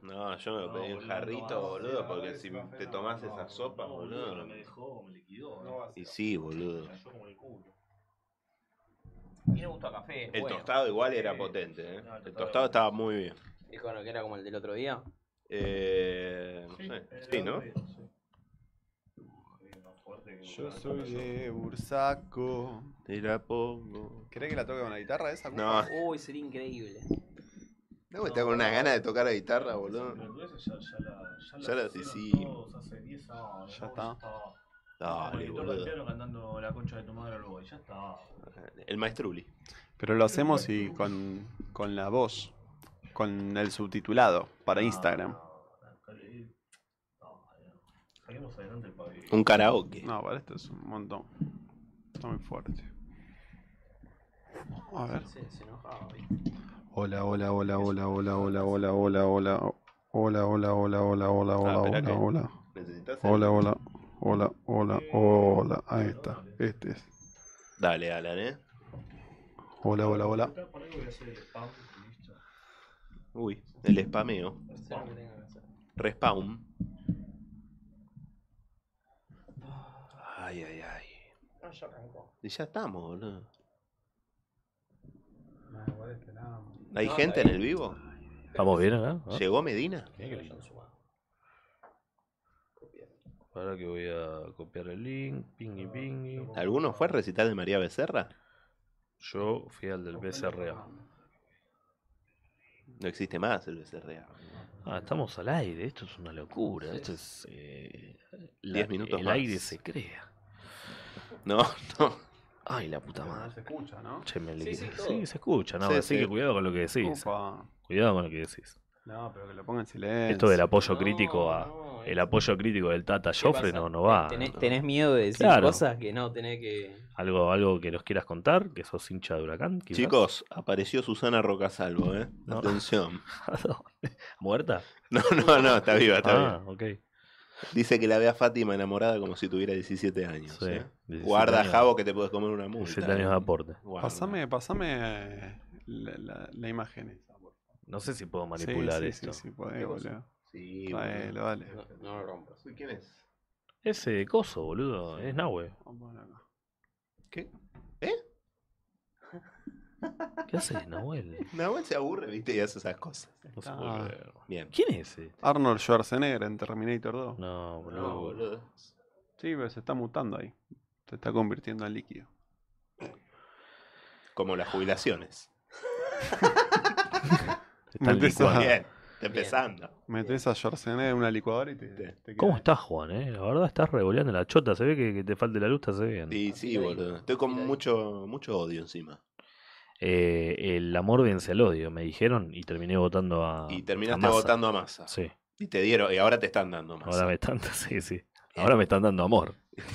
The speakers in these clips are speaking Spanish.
No, yo me lo pedí en jarrito, boludo, porque si te tomás esa sopa, boludo. No me dejó, me liquidó. Y sí, boludo. Me cayó como el culo. Tiene gusto a café. El bueno. tostado igual era potente, ¿eh? No, El tostado estaba muy bien. ¿Y bueno, que era como el del otro día? No sé. Sí, ¿no? Yo soy de Bursaco. Te la pongo. ¿Querés que la toque con la guitarra esa? No, Uy, sería increíble. no me tengo una gana de tocar la guitarra, boludo. Ya la hicieron sí. todos hace 10 años. Ya está. Dale, Y toca el boludo. piano cantando La concha de tu madre luego. Y ya está. El maestruli. Pero lo hacemos y con la voz. Con el subtitulado para Instagram. Saquemos adelante el pabellón. Un karaoke. No, para esto es un montón. Está muy fuerte. A ver. Se enojaba, Hola, hola, hola, hola, hola, hola, hola, hola, hola. Hola, hola, hola, hola, hola, hola, espera hola, que- hola. ¿Necesitas? Hola, hola, hola, hola, hola. Ahí está. Este es. Dale, Alan, Hola, hola, hola. Por ahí voy a hacer el spam y listo. Uy, el spameo. Respawn. Ay, ay, ay. No, ya arrancó. Y ya estamos, boludo. No, ¿Hay No, gente está en bien. el vivo? ¿Estamos bien acá? ¿Llegó Medina? Ahora que voy a copiar el link, pingui pingui. ¿Alguno fue al recital de María Becerra? Yo fui al del BCRA. No existe más el Becerra. Ah, estamos al aire, esto es una locura, esto es... 10 minutos el más. aire se crea. No, no. Ay, la puta no madre. se escucha, ¿no? Che, me Sí, liquidé. sí, todo. Sí, se escucha, no, Sí, así sí. que cuidado con lo que decís. Upa. Cuidado con lo que decís. No, pero que lo ponga en silencio. Esto del apoyo No, crítico a... no, El apoyo crítico del Tata ¿Qué Joffre pasa? no va. ¿Tenés miedo de decir Claro. cosas que no tenés que...? Algo que nos quieras contar, que sos hincha de Huracán, quizás. Chicos, apareció Susana Rocasalvo, ¿eh? No. Atención. ¿Muerta? No, está viva, está viva. Ok. Dice que la ve a Fátima enamorada como si tuviera 17 años. Sí, ¿eh? 17 Guarda, años. Javo, que te puedes comer una multa. 17 años de aporte. Guarda. Pasame la imagen esa. No sé si puedo manipular sí, esto. Sí, podés, boludo. Sí, Traelo, dale. No lo rompas. boludo. ¿Quién es? Ese coso, boludo, es Nahue. Vamos a poner acá. ¿Qué? ¿Qué haces, Nahuel? Nahuel se aburre, viste, y hace esas cosas. No se Ah. puede creer. Bien. ¿Quién es ese? Arnold Schwarzenegger en Terminator 2. No, boludo. No, boludo. Sí, pero se está mutando ahí. Se está convirtiendo en líquido. Como las jubilaciones. Están Metés licuando. a- Bien, está empezando. Metés a Schwarzenegger en una licuadora y te queda ¿Cómo ahí. estás, Juan? La verdad estás revoleando la chota. Se ve que te falta la luz, te hace bien. Sí, sí, boludo. Estoy con mucho odio encima. El amor vence al odio, me dijeron, y terminé votando a. Y a terminaste Massa. votando a Massa. Sí, Y te dieron, y ahora te están dando Massa. ahora me están. Sí, sí. Ahora me están dando amor.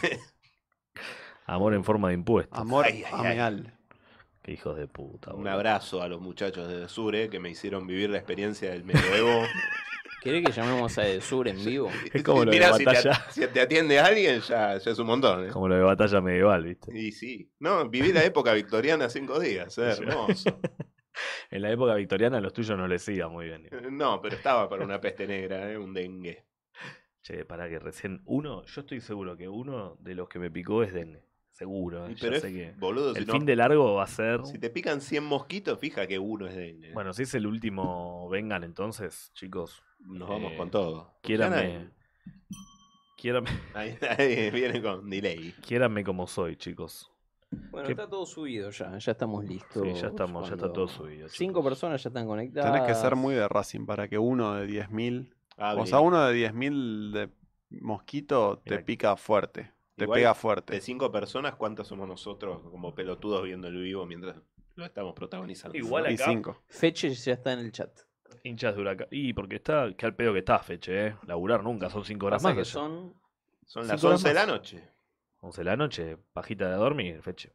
Amor en forma de impuestos. Amor Ay, ay, ay. ameal. Qué hijos de puta, Un boludo. abrazo a los muchachos de Sure que me hicieron vivir la experiencia del medioevo. ¿Querés que llamemos a Edesur en vivo? Es como lo de Mirá, si batalla. si te atiende alguien, ya es un montón. ¿eh? Como lo de batalla medieval, ¿viste? Y sí. No, viví la época victoriana 5 días. Hermoso. En la época victoriana los tuyos no les iba muy bien. No, pero estaba para una peste negra, un dengue. Che, para que recién uno, yo estoy seguro que uno de los que me picó es dengue. Seguro, Y ya pero es, sé que boludo, el si, no- fin de largo va a ser... si te pican 100 mosquitos, fija que uno es dengue. Bueno, si es el último, vengan entonces, chicos. Nos vamos eh, con todo. Quiéranme, Ahí viene con delay. quiéranme como soy, chicos. Bueno, ¿Qué? está todo subido ya estamos listos. Sí, ya estamos, ya está Cuando todo subido, 5 chicos. personas ya están conectadas. Tenés que ser muy de Racing para que uno de 10.000. O sea, uno de 10.000 de mosquito te Mira. pica fuerte. Te Igual, pega fuerte. De 5 personas, ¿cuántos somos nosotros como pelotudos viendo el vivo mientras lo estamos protagonizando? Igual Y acá, 5. Feche ya está en el chat. hinchas de Huracán. Y porque está, que al pedo que está, Feche, Laburar nunca, son 5 horas Pasa más. que allá. Son las 5 horas 11 de la más. noche. 11 de la noche, pajita de dormir, Feche.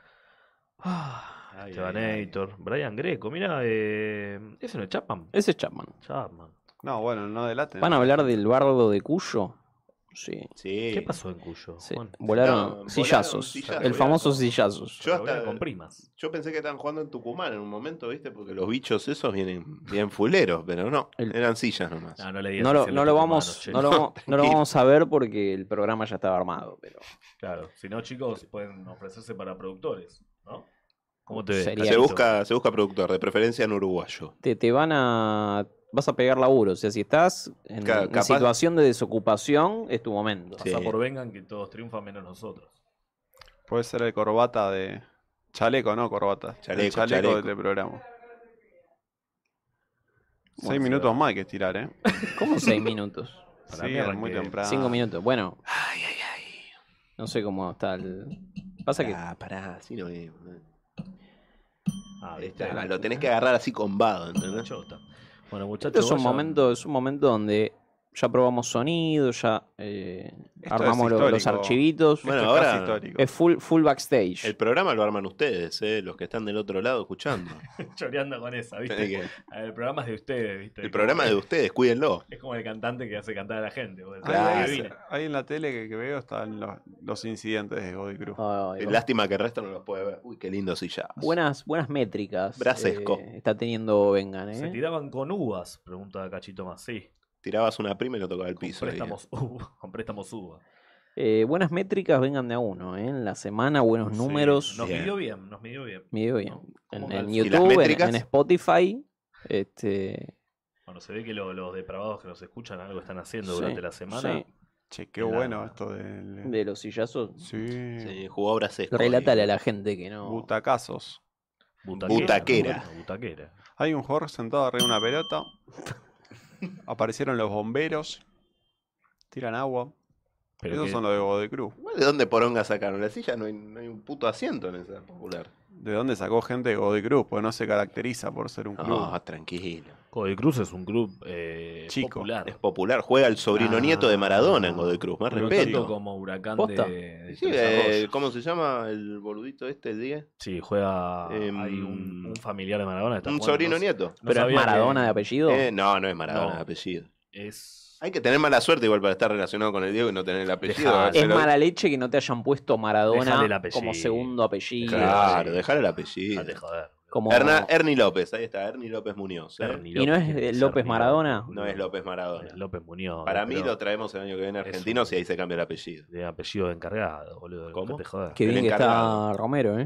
Ay, Esteban Brian Greco, mira, ese no es Chapman. Ese es Chapman. Chapman. No, bueno, no delaten. ¿Van a hablar del bardo de Cuyo? Sí. Sí. ¿Qué pasó en Cuyo? Sí, Juan? volaron No, sillazos. volaron El sillazos. famoso sillazos. Yo Pero hasta con primas. Yo pensé que estaban jugando en Tucumán en un momento, ¿viste? Porque los bichos esos vienen fuleros, pero no, eran sillas nomás. No le digas No lo, así a no los lo tucumanos, vamos, che. no lo vamos a ver porque el programa ya estaba armado, pero Claro, si no, chicos, pueden ofrecerse para productores, ¿no? ¿Cómo te ves? Sería- Se busca productor, de preferencia en uruguayo. vas a pegar laburo. O sea, si estás en Capaz- situación de desocupación, es tu momento. Sí. Pasá por vengan que todos triunfan menos nosotros. Puede ser el corbata de... Chaleco, ¿no? Corbata. Chaleco, el chaleco chaleco. del programa. Bueno, 6 minutos más hay que estirar, ¿eh? ¿Cómo 6 minutos? Para Sí, mí es arranqué muy temprano. 5 minutos. Bueno, Ay. no sé cómo está el... Pasa que Pará, así no es. Ah, ¿viste? Lo tenés que agarrar así combado, ¿entendés? Chota. Bueno, este muchachos, es un vayan- momento donde ya probamos sonido, ya armamos es los histórico. archivitos. Bueno, Esto es casi ahora- histórico. Es full backstage. El programa lo arman ustedes, los que están del otro lado escuchando. choreando con esa, Tenés ¿viste? que- A ver, el programa es de ustedes, ¿viste? El programa es de ustedes, cuídenlo. Es como el cantante que hace cantar a la gente. vos decís, Claro. "Ahí vine". Ahí en la tele que veo están los incidentes de Godoy Cruz. Ay, Lástima que el resto no los puede ver. Uy, qué lindo sillazos. buenas métricas Brasesco. está teniendo Vengan, ¿Se tiraban con uvas? Pregunta Cachito más. Sí, Tirabas una prima y no tocaba el con piso. ahí. préstamos uva. Buenas métricas Vengan de a uno, En la semana, buenos Sí, números. Nos Bien. midió bien, nos midió bien. Me dio bien. ¿Cómo En calza? ¿Y las YouTube, métricas? en Spotify. Bueno, se ve que los depravados que nos escuchan algo están haciendo Sí, durante la semana. sí, Che, qué Claro. bueno esto del... de los sillazos. Sí. Sí, jugó Brasesco. Relátale ahí. a la gente que no. Butacazos. Butaquera. Bueno, butaquera. Hay un jugador sentado arriba de una pelota. Aparecieron los bomberos. Tiran agua. Pero Esos que- son los de Godoy Cruz. ¿De dónde poronga sacaron la silla? No hay un puto asiento en esa popular. ¿De dónde sacó gente de Godoy Cruz? Porque no se caracteriza por ser un club. No, tranquilo. Godoy Cruz es un club Chico. popular. Es popular. Juega el sobrino nieto de Maradona en Godoy Cruz. Más No respeto. tanto como Huracán ¿Posta? de Sí, Tres Arroyos. ¿cómo se llama el boludito este, el 10? Sí, juega. Em, Hay un familiar de Maradona. que está Un jugando, sobrino no sé- nieto. no Pero es sabía que Maradona de apellido. No, no es Maradona No. de apellido. Es. Hay que tener mala suerte igual para estar relacionado con el Diego y no tener el apellido. Dejá, Es mala leche que no te hayan puesto Maradona Dejale el apellido. como segundo apellido. Claro, Sí. dejar el apellido. Date joder. Como... Ernie López, ahí está, Ernie López Muñoz. Ernie ¿Y no es López, López Ernie Maradona? López, No es López Maradona. Es López Muñoz. Para mí pero lo traemos el año que viene a es Argentinos un- y ahí se cambia el apellido. de apellido de encargado, boludo. ¿Cómo? Date joder. Qué El bien que encargado. está Romero,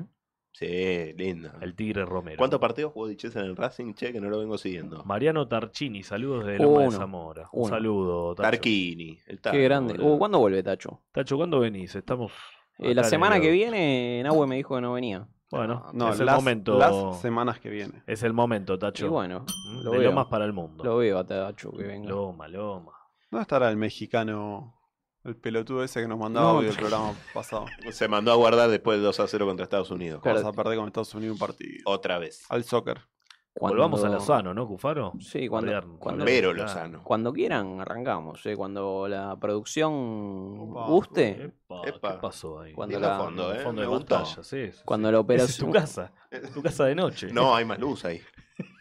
Sí, lindo. El Tigre Romero. ¿Cuántos partidos jugó Diches en el Racing? Che, que no lo vengo siguiendo. Mariano Tarchini, saludos de Loma de Uno. Zamora. Un Uno. saludo, Tacho. Tarquini. El Taco, Qué grande. boludo. ¿Cuándo vuelve Tacho? Tacho, ¿cuándo venís? Estamos. La acá semana en el- que viene, Nahue me dijo que no venía. Bueno, No, es el las, momento. las semanas que vienen. Es el momento, Tacho. Y bueno, ¿Mm? lo De veo. Lomas para el mundo. Lo veo a Tacho que venga. Loma. ¿Dónde estará el mexicano, el pelotudo ese que nos mandaba No, audio el programa pasado? Se mandó a guardar después del 2-0 contra Estados Unidos. Claro. Vamos a perder con Estados Unidos un partido. Otra vez. Al soccer. Volvamos a Lozano, ¿no, Cufaro? Sí, cuando, Bardear- cuando, Pero Claro. Lozano. cuando quieran arrancamos. Cuando la producción Opa. guste, Epa, Epa. ¿qué pasó ahí? Cuando Lindo la- fondo, Fondo Me de gustó. pantalla, sí. cuando la Esa es tu operación... casa. Tu casa de noche. No, hay más luz ahí.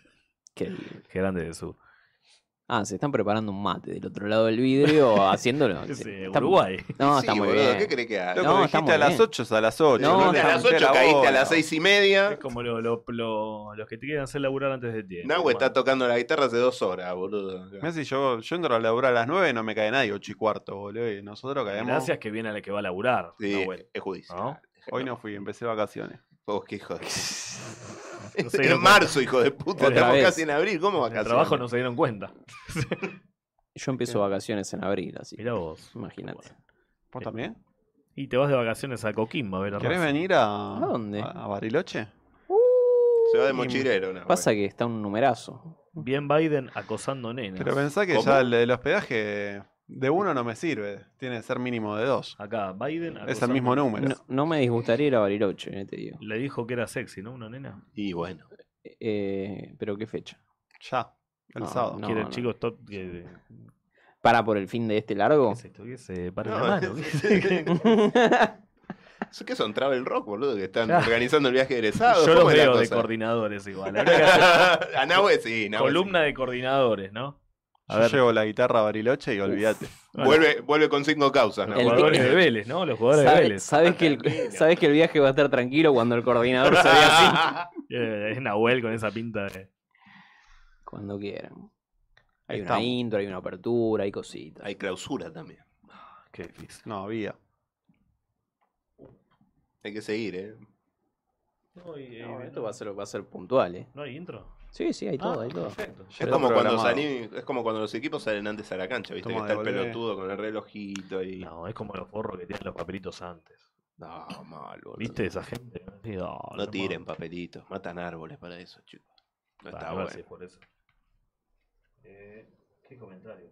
Qué- Qué grande de sur. Ah, se están preparando un mate del otro lado del vidrio, haciéndolo. Está- Uruguay. No, Sí, está muy boludo, bien. ¿qué crees que haga? Loco, No, está dijiste muy a las bien. 8 es a las 8. No, a está- las 8 la caíste a bola. las 6:30. Es como los que te quieren hacer laburar antes de tiempo. Nahue está Bueno. tocando la guitarra hace 2 horas, boludo. Mirá si yo entro a laburar a las 9 y no me cae nadie, 8:15, boludo. Y nosotros caemos. Gracias que viene a la que va a laburar. Sí, Nahuel. es judicial. ¿No? Hoy no fui, empecé vacaciones. Vos qué hijo de... No se en dieron marzo, hijo de puta. Otra Estamos vez. casi en abril. ¿Cómo En el vacaciones? trabajo no se dieron cuenta. Yo empiezo vacaciones en abril, así. Mirá vos. Imagínate. ¿Vos también? Y te vas de vacaciones a Coquimbo a ver a ¿Querés Racing. venir a dónde? a Bariloche? Se va de mochilero, Nahue. Pasa que está un numerazo. Bien Biden acosando nenas. Pero pensá que ¿Cómo? ya el hospedaje de uno no me sirve. Tiene que ser mínimo de 2. Acá, Biden Es acosando el mismo nenas. número. No me disgustaría ir a Bariloche, te digo. Le dijo que era sexy, ¿no? Una nena. Y bueno. Pero ¿qué fecha? Ya, el No, sábado. no. Quieren chicos top que ¿Para por el fin de este largo? ¿qué es esto? ¿Qué se para No, la mano? ¿Qué? ¿Eso qué son? Travel Rock, boludo, que están Claro. organizando el viaje de egresado. Yo los ¿Cómo es la veo de cosa? coordinadores igual. Habría que hacer A Nahue sí, Nahue columna de coordinadores, ¿no? Yo llevo la guitarra a Bariloche y olvídate. Vuelve con 5 causas. ¿no? Los jugadores de Vélez, ¿no? Los jugadores de Vélez. ¿Sabes que el viaje va a estar tranquilo cuando el coordinador se vea así? Es Nahuel con esa pinta de... Cuando quieran. Hay una intro, hay una apertura, hay cositas. Hay clausura también. Qué difícil. No, había. Hay que seguir, ¿eh? Esto va a ser puntual, ¿No hay intro? Sí, hay todo, hay todo. Perfecto. Es como cuando los equipos salen antes a la cancha, ¿viste? Que está el pelotudo con el relojito y... No, es como los forros que tienen los papelitos antes. No, mal, boludo. ¿Viste esa gente? No tiren papelitos, matan árboles para eso, chicos. No está bueno. Sí, por eso. ¿Qué comentario?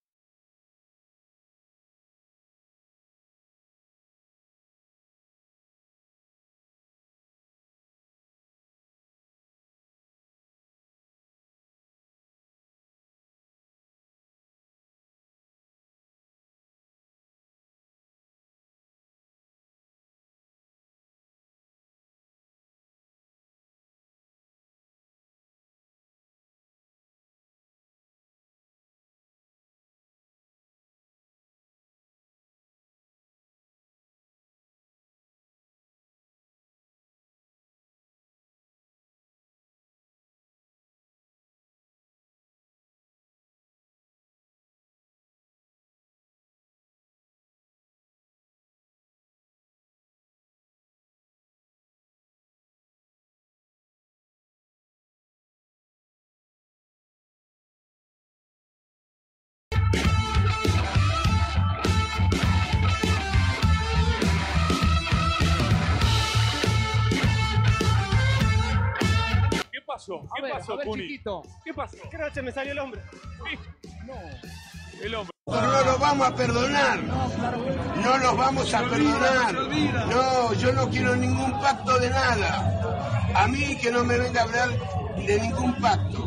¿Qué pasó, Cuni? Chiquito. ¿Qué pasó? ¿Qué noche me salió el hombre? No, el hombre. No los vamos a perdonar. No los vamos a perdonar. No, yo no quiero ningún pacto de nada. A mí que no me venga a hablar de ningún pacto.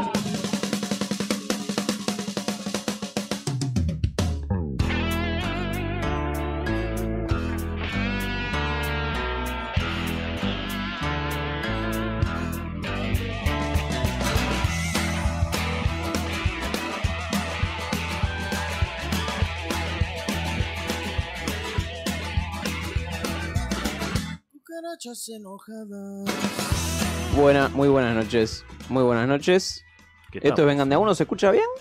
Muy buenas noches. Muy buenas noches. Esto es Vengan de a Uno, ¿se escucha bien?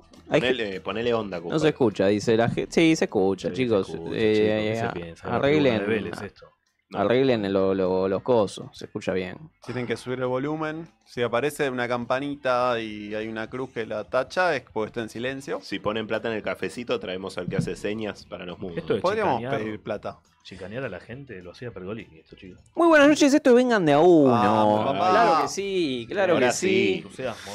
Ponele onda, compadre. No se escucha, dice la gente. Sí, se escucha, Sí, chicos. se escucha, chicos, ¿qué se piensa? Arreglen, arreglen los cosos, se escucha bien. Tienen que subir el volumen. Si aparece una campanita y hay una cruz que la tacha, es porque está en silencio. Si ponen plata en el cafecito, traemos al que hace señas para los mundos. Esto de Podríamos pedir plata. Chicanear a la gente lo hacía Pergolini, esto, chicos. Muy buenas noches, esto es Vengan de a Uno. Papá. Claro que sí, claro Ahora que sí. Entusiasmo,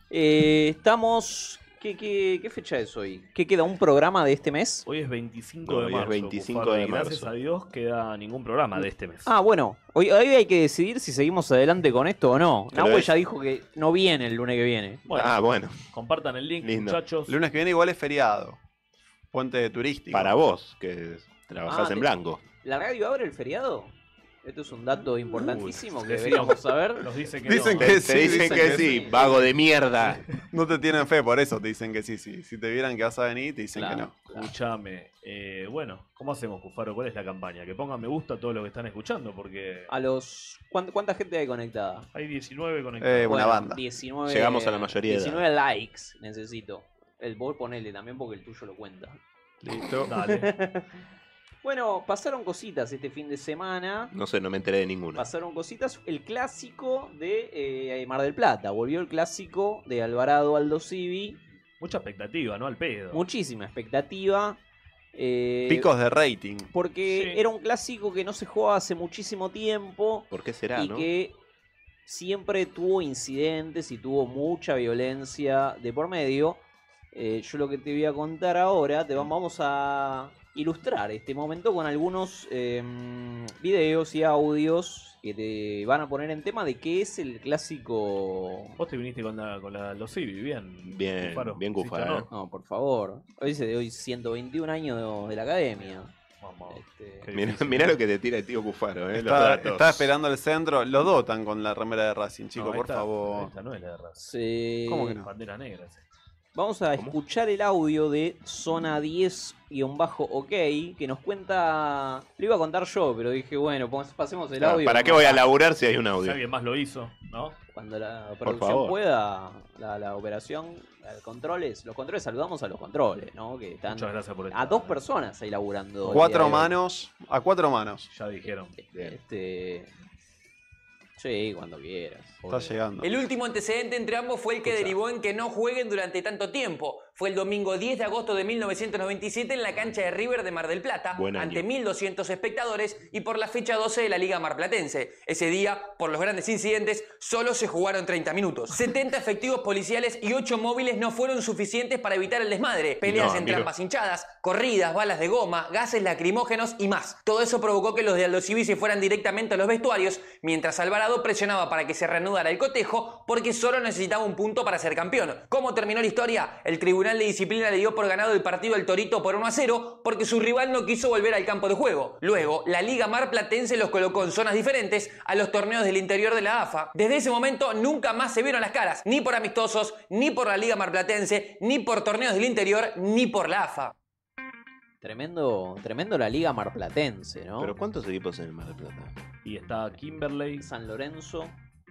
Estamos... ¿Qué fecha es hoy? ¿Qué queda? ¿Un programa de este mes? Hoy es 25 No, de hoy es marzo. 25 Cufaro, de Gracias marzo. a Dios queda ningún programa de este mes. Ah, bueno, hoy hay que decidir si seguimos adelante con esto o no. Pero Nahuel es- ya dijo que no viene el lunes que viene. Bueno. Compartan el link, Lindo. muchachos. El lunes que viene igual es feriado. Puente turístico. Para vos, que trabajás en blanco. ¿La radio abre el feriado? Esto es un dato importantísimo que decíamos. deberíamos saber. Nos dicen que Dicen no. que Te sí, dicen que sí, vago de mierda. No te tienen fe, por eso te dicen que sí. Si te vieran que vas a venir, te dicen Claro, que no. claro. Escuchame. Bueno, ¿cómo hacemos, Cufaro? ¿Cuál es la campaña? Que pongan me gusta a todo lo que están escuchando, porque ¿Cuánta gente hay conectada? hay 19 conectados. Buena banda. 19, Llegamos a la mayoría de edad. 19 likes necesito. El vos ponele también porque el tuyo lo cuenta. Listo. Dale. Bueno, pasaron cositas este fin de semana. No sé, no me enteré de ninguno. Pasaron cositas. El clásico de Mar del Plata. Volvió el clásico de Alvarado Aldo Civi. Mucha expectativa, ¿no? Al pedo. Muchísima expectativa. Picos de rating. Porque Sí. era un clásico que no se jugaba hace muchísimo tiempo. ¿Por qué será, Y no? que siempre tuvo incidentes y tuvo mucha violencia de por medio. Yo lo que te voy a contar ahora, vamos a ilustrar este momento con algunos videos y audios que te van a poner en tema de qué es el clásico. Vos te viniste con los Civi, bien. Bien, Cufaro. bien ¿Sí, Cufaro, no? No, por favor. Hoy 121 años de la academia. Vamos. Este, Qué Mirá, difícil. mirá lo que te tira el tío Cufaro, los Está, datos. está esperando el centro. Los dos están con la remera de Racing, chicos, No, por esta- favor. Esta no es la de Racing. sí. ¿Cómo que no? Bandera negra. Sí. Vamos a escuchar el audio de Zona 10-OK, que nos cuenta... Lo iba a contar yo, pero dije, bueno, pasemos el audio. ¿Para qué voy a laburar si hay un audio? Si alguien más lo hizo, ¿no? Cuando la producción pueda, la operación, los controles, saludamos a los controles, ¿no? Que están Muchas gracias por esto. a 2 personas ahí laburando. 4 manos, a 4 manos. Ya dijeron. Sí, cuando quieras. Está llegando. El último antecedente entre ambos fue el que derivó en que no jueguen durante tanto tiempo. Fue el domingo 10 de agosto de 1997 en la cancha de River de Mar del Plata, ante 1.200 espectadores y por la fecha 12 de la Liga Marplatense. Ese día, por los grandes incidentes, solo se jugaron 30 minutos. 70 efectivos policiales y 8 móviles no fueron suficientes para evitar el desmadre. Peleas entre ambas hinchadas, corridas, balas de goma, gases lacrimógenos y más. Todo eso provocó que los de Aldosivi se fueran directamente a los vestuarios, mientras Alvarado presionaba para que se reanudara el cotejo porque solo necesitaba un punto para ser campeón. ¿Cómo terminó la historia? El Tribunal de Disciplina le dio por ganado el partido al Torito por 1-0 porque su rival no quiso volver al campo de juego. Luego, la Liga Marplatense los colocó en zonas diferentes a los torneos del interior de la AFA. Desde ese momento nunca más se vieron las caras, ni por amistosos, ni por la Liga Marplatense, ni por torneos del interior, ni por la AFA. Tremendo la Liga Marplatense, ¿no? ¿Pero cuántos equipos en el Mar del Plata? Y está Kimberley, San Lorenzo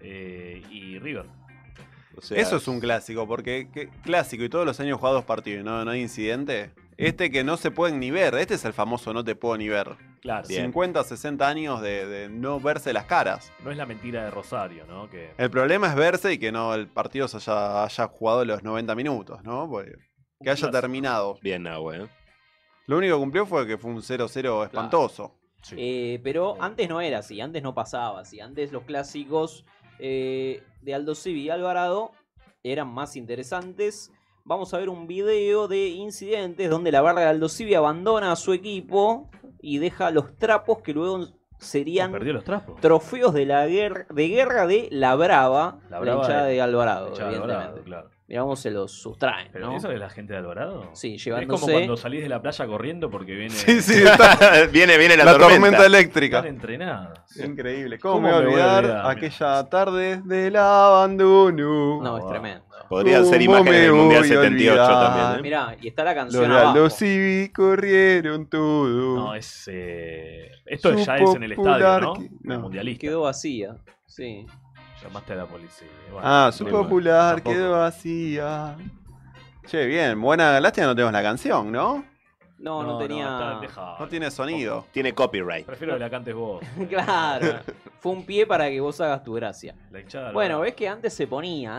y River. O sea, eso es un clásico, porque clásico y todos los años jugados partidos, no hay incidente. Que no se pueden ni ver, este es el famoso no te puedo ni ver. Claro. 50, 60 años de no verse las caras. No es la mentira de Rosario, ¿no? El problema es verse y que no el partido se haya jugado los 90 minutos, ¿no? Que haya terminado. Bien, Nahue, Lo único que cumplió fue que fue un 0-0 espantoso. Sí. Pero antes no era así, antes no pasaba así. Antes los clásicos de Aldosivi y Alvarado eran más interesantes. Vamos a ver un video de incidentes donde la barra de Aldosivi abandona a su equipo y deja los trapos que luego serían perdió los trapos. Trofeos de la guerra de la Brava, la hinchada de Alvarado, evidentemente. Claro. Digamos, se los sustraen, ¿Pero ¿no? eso es la gente de Alvarado? Sí, llevándose... Es como cuando salís de la playa corriendo porque viene... Sí, viene la tormenta eléctrica. Están entrenadas. Increíble. ¿Cómo me voy a olvidar aquella tarde del abandono? No, es tremendo. Podrían ser imágenes del Mundial 78 también, Mirá, y está la canción los abajo. Los Civi corrieron todo. No, es... Esto ya es en el estadio, ¿no? No. Mundialista. Quedó vacía, sí. Llamaste a la policía. Bueno, su popular quedó vacía. Che, bien, buena. Lástima no tenemos la canción, ¿no? No tenía... No tiene sonido. Tiene copyright. Prefiero que la cantes vos. Claro. Fue un pie para que vos hagas tu gracia. La hinchada. Bueno, ves que antes se ponía,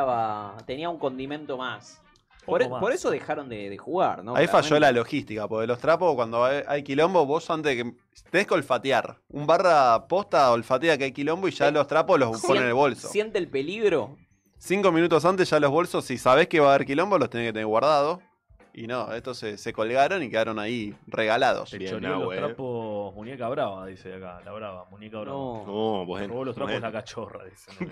tenía un condimento más. Por eso dejaron de jugar, ¿no? Ahí Claramente. falló la logística, porque los trapos, cuando hay quilombo, vos antes de que tenés que olfatear. Un barra posta olfatea que hay quilombo y ya los trapos los ponen en el bolso. ¿Siente el peligro? 5 minutos antes ya los bolsos, si sabés que va a haber quilombo, los tenés que tener guardados. Y no, estos se colgaron y quedaron ahí regalados. Te choreó los trapos muñeca brava, dice acá. La brava, muñeca brava. No, bueno. Robó los trapos la cachorra,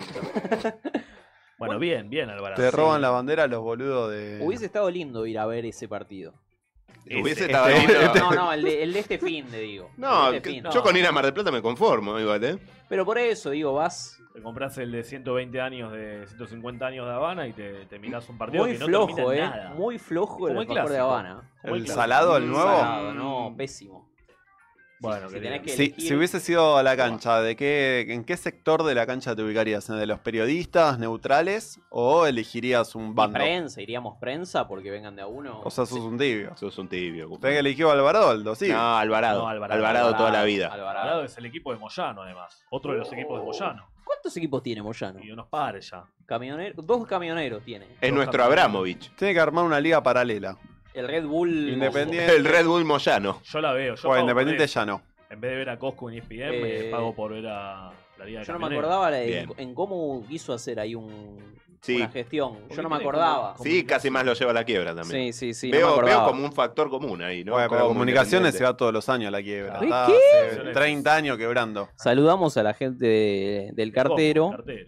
dice. Bueno, bien, Alvarado. Te roban la bandera los boludos de... Hubiese estado lindo ir a ver ese partido. Hubiese estado lindo. No, el de este fin, digo. No, yo con ir a Mar del Plata me conformo, igual, Pero por eso, digo, vas... Te compras el de 120 años, de 150 años de Habana y te mirás un partido muy que no flojo, termina en nada. Muy flojo el alfajor de Habana. ¿El salado, el nuevo? Salado, no, pésimo. Bueno, si hubiese sido a la cancha, ¿en qué sector de la cancha te ubicarías? ¿En el de los periodistas neutrales o elegirías un bando? Iríamos prensa porque vengan de a uno. O sea, sos un tibio. Sos un tibio. ¿Tenés que elegir a Alvarado o Aldo? Sí. No, Alvarado toda la vida. Alvarado es el equipo de Moyano, además. Otro de los equipos de Moyano. ¿Cuántos equipos tiene Moyano? Y unos pares ya. 2 camioneros tiene. Es nuestro Abramovich. Tiene que armar una liga paralela. El Red Bull Independiente. El Red Bull Moyano. Yo la veo. Bueno, Independiente ya no. En vez de ver a Cosco en ESPN, me pago por ver a la Liga de Yo no me Camioneros. acordaba en cómo quiso hacer ahí una gestión. Yo no me tiene acordaba. Sí, casi más lo lleva a la quiebra también. Sí. Veo como un factor común ahí, ¿no? Bueno, pero Comunicaciones se va todos los años a la quiebra. Está ¿Qué? hace 30 años quebrando. Saludamos a la gente del cartero.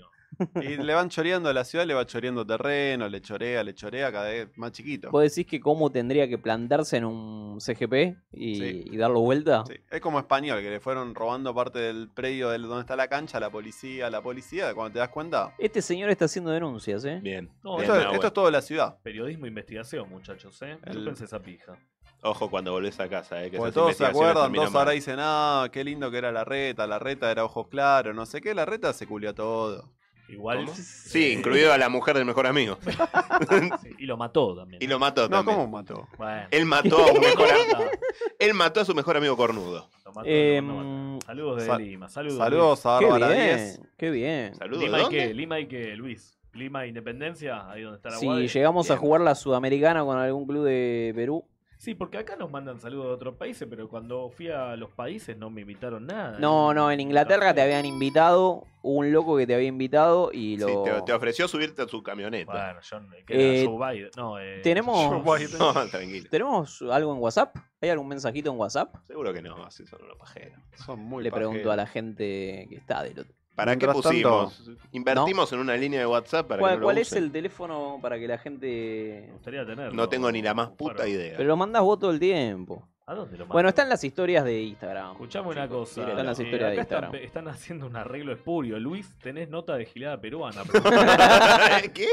Y le van choreando a la ciudad, le va choreando terreno, le chorea cada vez más chiquito. ¿Vos decís que cómo tendría que plantarse en un CGP y darlo vuelta? Sí. Es como Español, que le fueron robando parte del predio donde está la cancha a la policía, cuando te das cuenta. Este señor está haciendo denuncias, ¿eh? Bien. No, Esto es todo la ciudad. Periodismo e investigación, muchachos, ¿eh? Yo pensé esa pija. Ojo cuando volvés a casa, que Porque esas todos se investigaciones acuerdan, terminan todos ahora mal. dicen, qué lindo que era la reta era ojos claros, no sé qué, la reta se culió todo. Igual. Sí, incluido a la mujer del mejor amigo. Sí, y lo mató también. Y lo mató No, también. ¿cómo mató? Bueno. Él mató a un mejor amigo. Él mató a su mejor amigo cornudo. Lo mató, lo mató. Saludos de Sa- Lima. Saludos a Qué Bárbara bien, 10. qué bien. Saludos. Lima ¿de y dónde? qué, Lima y qué, Luis. Lima Independencia, ahí donde está la Si Guardia. llegamos a Bien. jugar la Sudamericana con algún club de Perú. Sí, porque acá nos mandan saludos de otros países, pero cuando fui a los países no me invitaron nada. No, en Inglaterra te habían invitado, hubo un loco que te había invitado y lo... Sí, te ofreció subirte a su camioneta. Bueno, yo que era Eh, Joe Biden. No, ¿Tenemos, No, tranquilo. ¿Tenemos algo en WhatsApp? ¿Hay algún mensajito en WhatsApp? Seguro que no, así son los pajeros. Son muy Le pregunto pajeros. a la gente que está del otro. ¿Para qué Mientras pusimos? Invertimos en una línea de WhatsApp para que no lo ¿Cuál es usen. el teléfono para que la gente... me gustaría tenerlo. No tengo ni la más puta Claro. idea. Pero lo mandás vos todo el tiempo. ¿A dónde lo mando? Bueno, está en las historias de Instagram. Escuchame una cosa. Está en las historias de acá Instagram. están haciendo un arreglo espurio. Luis, tenés nota de gilada peruana. ¿Qué?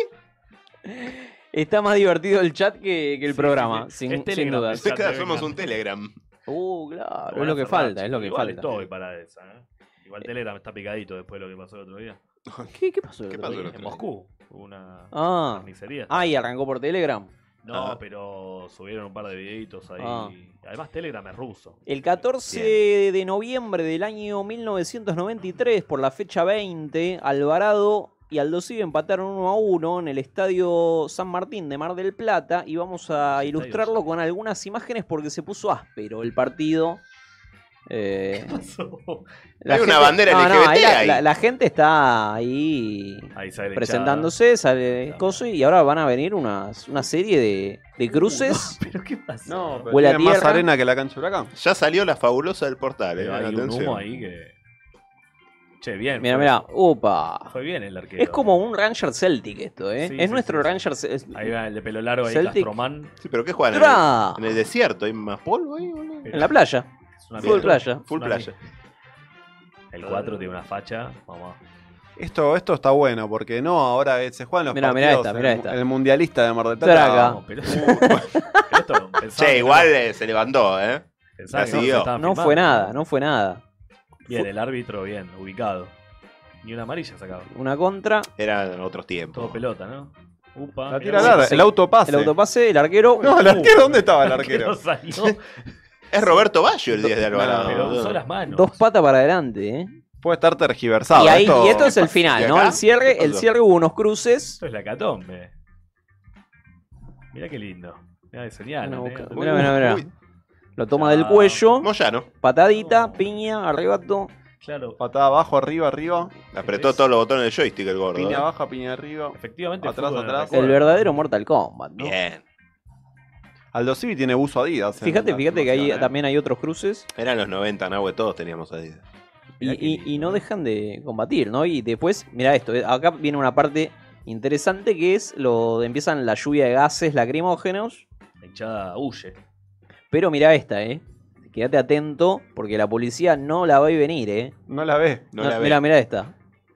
Está más divertido el chat que el Sí, programa, sí, sí. sin Es Telegram, dudas. el chat. Claro, somos un Telegram. Claro, es lo que falta, es lo que Igual falta. estoy para esa, ¿eh? Igual Telegram está picadito después de lo que pasó el otro día. ¿Qué pasó el ¿Qué otro pasó día? el otro En día? Moscú hubo una Ah. carnicería. Y arrancó por Telegram. No, pero subieron un par de videitos ahí. Ah. Además Telegram es ruso. El 14 de noviembre del año 1993, por la fecha 20, Alvarado y Aldosivi empataron 1-1 en el Estadio San Martín de Mar del Plata y vamos a ilustrarlo con algunas imágenes porque se puso áspero el partido. ¿Qué pasó? Hay una bandera LGBT ahí. La gente está ahí Ahí sale presentándose, sale coso y ahora van a venir una serie de cruces. ¿Pero qué pasó? No, pero Huele a tiene más tierra. arena que la cancha Huracán. Ya salió la fabulosa del portal, Pero hay un atención. humo ahí que... Che, bien. Mira, upa. Fue bien el arquero. Es como un Ranger Celtic esto, ¿eh? Sí, es sí, nuestro sí, Ranger Celtic. Ahí va el de pelo largo, ahí Celtic. Castromán. Sí, pero ¿qué juegan? ¡Tra! En el desierto, ¿hay más polvo ahí? Boludo? En la playa. Es una Full mierda. playa. Full Una playa. El 4 tiene una facha. Vamos. Esto está bueno, porque no, ahora se juegan los Mirá, partidos. mirá esta. El mundialista de Mar del Traca. Plata. No, pero esto pensaba Che, que igual no- se levantó, ¿eh? pensaba que la no se siguió. estaba No filmando. fue nada, no fue nada. Bien, el árbitro, bien, ubicado. Ni una amarilla sacaba. Una contra. Eran otros tiempos. Todo pelota, ¿no? Upa. La mirá tira vos. larga, el autopase. El autopase, el arquero. No, el arquero, ¿dónde estaba el Arquero arquero? salió, Es Roberto Baggio el 10 de Alvarado. pero boludo. usó las manos. Dos patas para adelante, ¿eh? Puede estar tergiversado. Y esto es el final, ¿Y ¿no? acá? El cierre, ¿Qué el pasó? cierre hubo unos cruces. Esto es la catombe. Mirá qué lindo. Mirá de señal. Mirá. Uy. Lo toma del cuello, Moyano. patadita, piña, arrebato. Claro, Patada abajo, arriba. Apretó todos los botones del joystick el gordo. Piña ¿eh? baja, piña arriba. efectivamente. Atrás, fútbol atrás. recuerdo. El verdadero Mortal Kombat, ¿no? Bien. Aldo Civi tiene buzo Adidas. en Fíjate la que ahí promoción, también hay otros cruces. Eran los 90, Nahue, todos teníamos Adidas. Mirá qué Y no lindo. dejan de combatir, ¿no? Y después, mira esto, acá viene una parte interesante que es empiezan la lluvia de gases lacrimógenos. La hinchada huye. Pero mira esta, quédate atento porque la policía no la va a venir, No la ve. No la ve. Mira esta.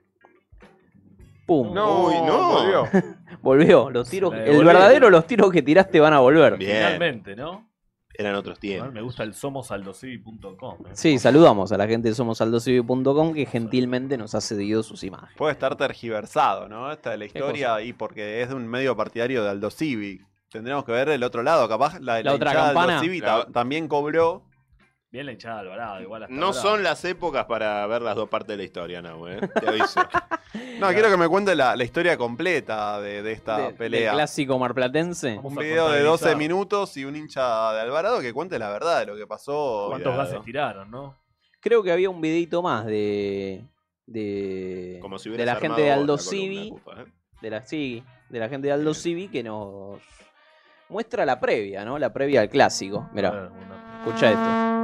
Pum. No, Uy, no. volvió. Volvió. Los tiros, Se la el devolvieron. verdadero, los tiros que tiraste van a volver. Bien. Finalmente, ¿no? Eran otros tiempos. Me gusta el somosaldocivi.com. Sí, saludamos a la gente de somosaldocivi.com que gentilmente nos ha cedido sus imágenes. Puede estar tergiversado, ¿no? Esta de la historia y porque es de un medio partidario de Aldo Civi. Tendríamos que ver el otro lado. Capaz la otra hinchada de campana. Aldo Civi Claro. también cobró. Bien la hinchada de Alvarado, igual hasta No ahora. son las épocas para ver las dos partes de la historia, Nahue. Te aviso. No, quiero que me cuente la historia completa de esta Del pelea. clásico marplatense. Vamos Un a video de 12 contabilizar. minutos y un hincha de Alvarado que cuente la verdad de lo que pasó. ¿Cuántos Cuidado. gases tiraron, no? Creo que había un videito más de Como si de hubieras la armado gente de vos Aldo la columna, Civi, Cupa, ¿eh? de la gente de Aldo Civi que nos muestra la previa, ¿no? La previa al clásico. A Mirá, ver, una- escucha esto.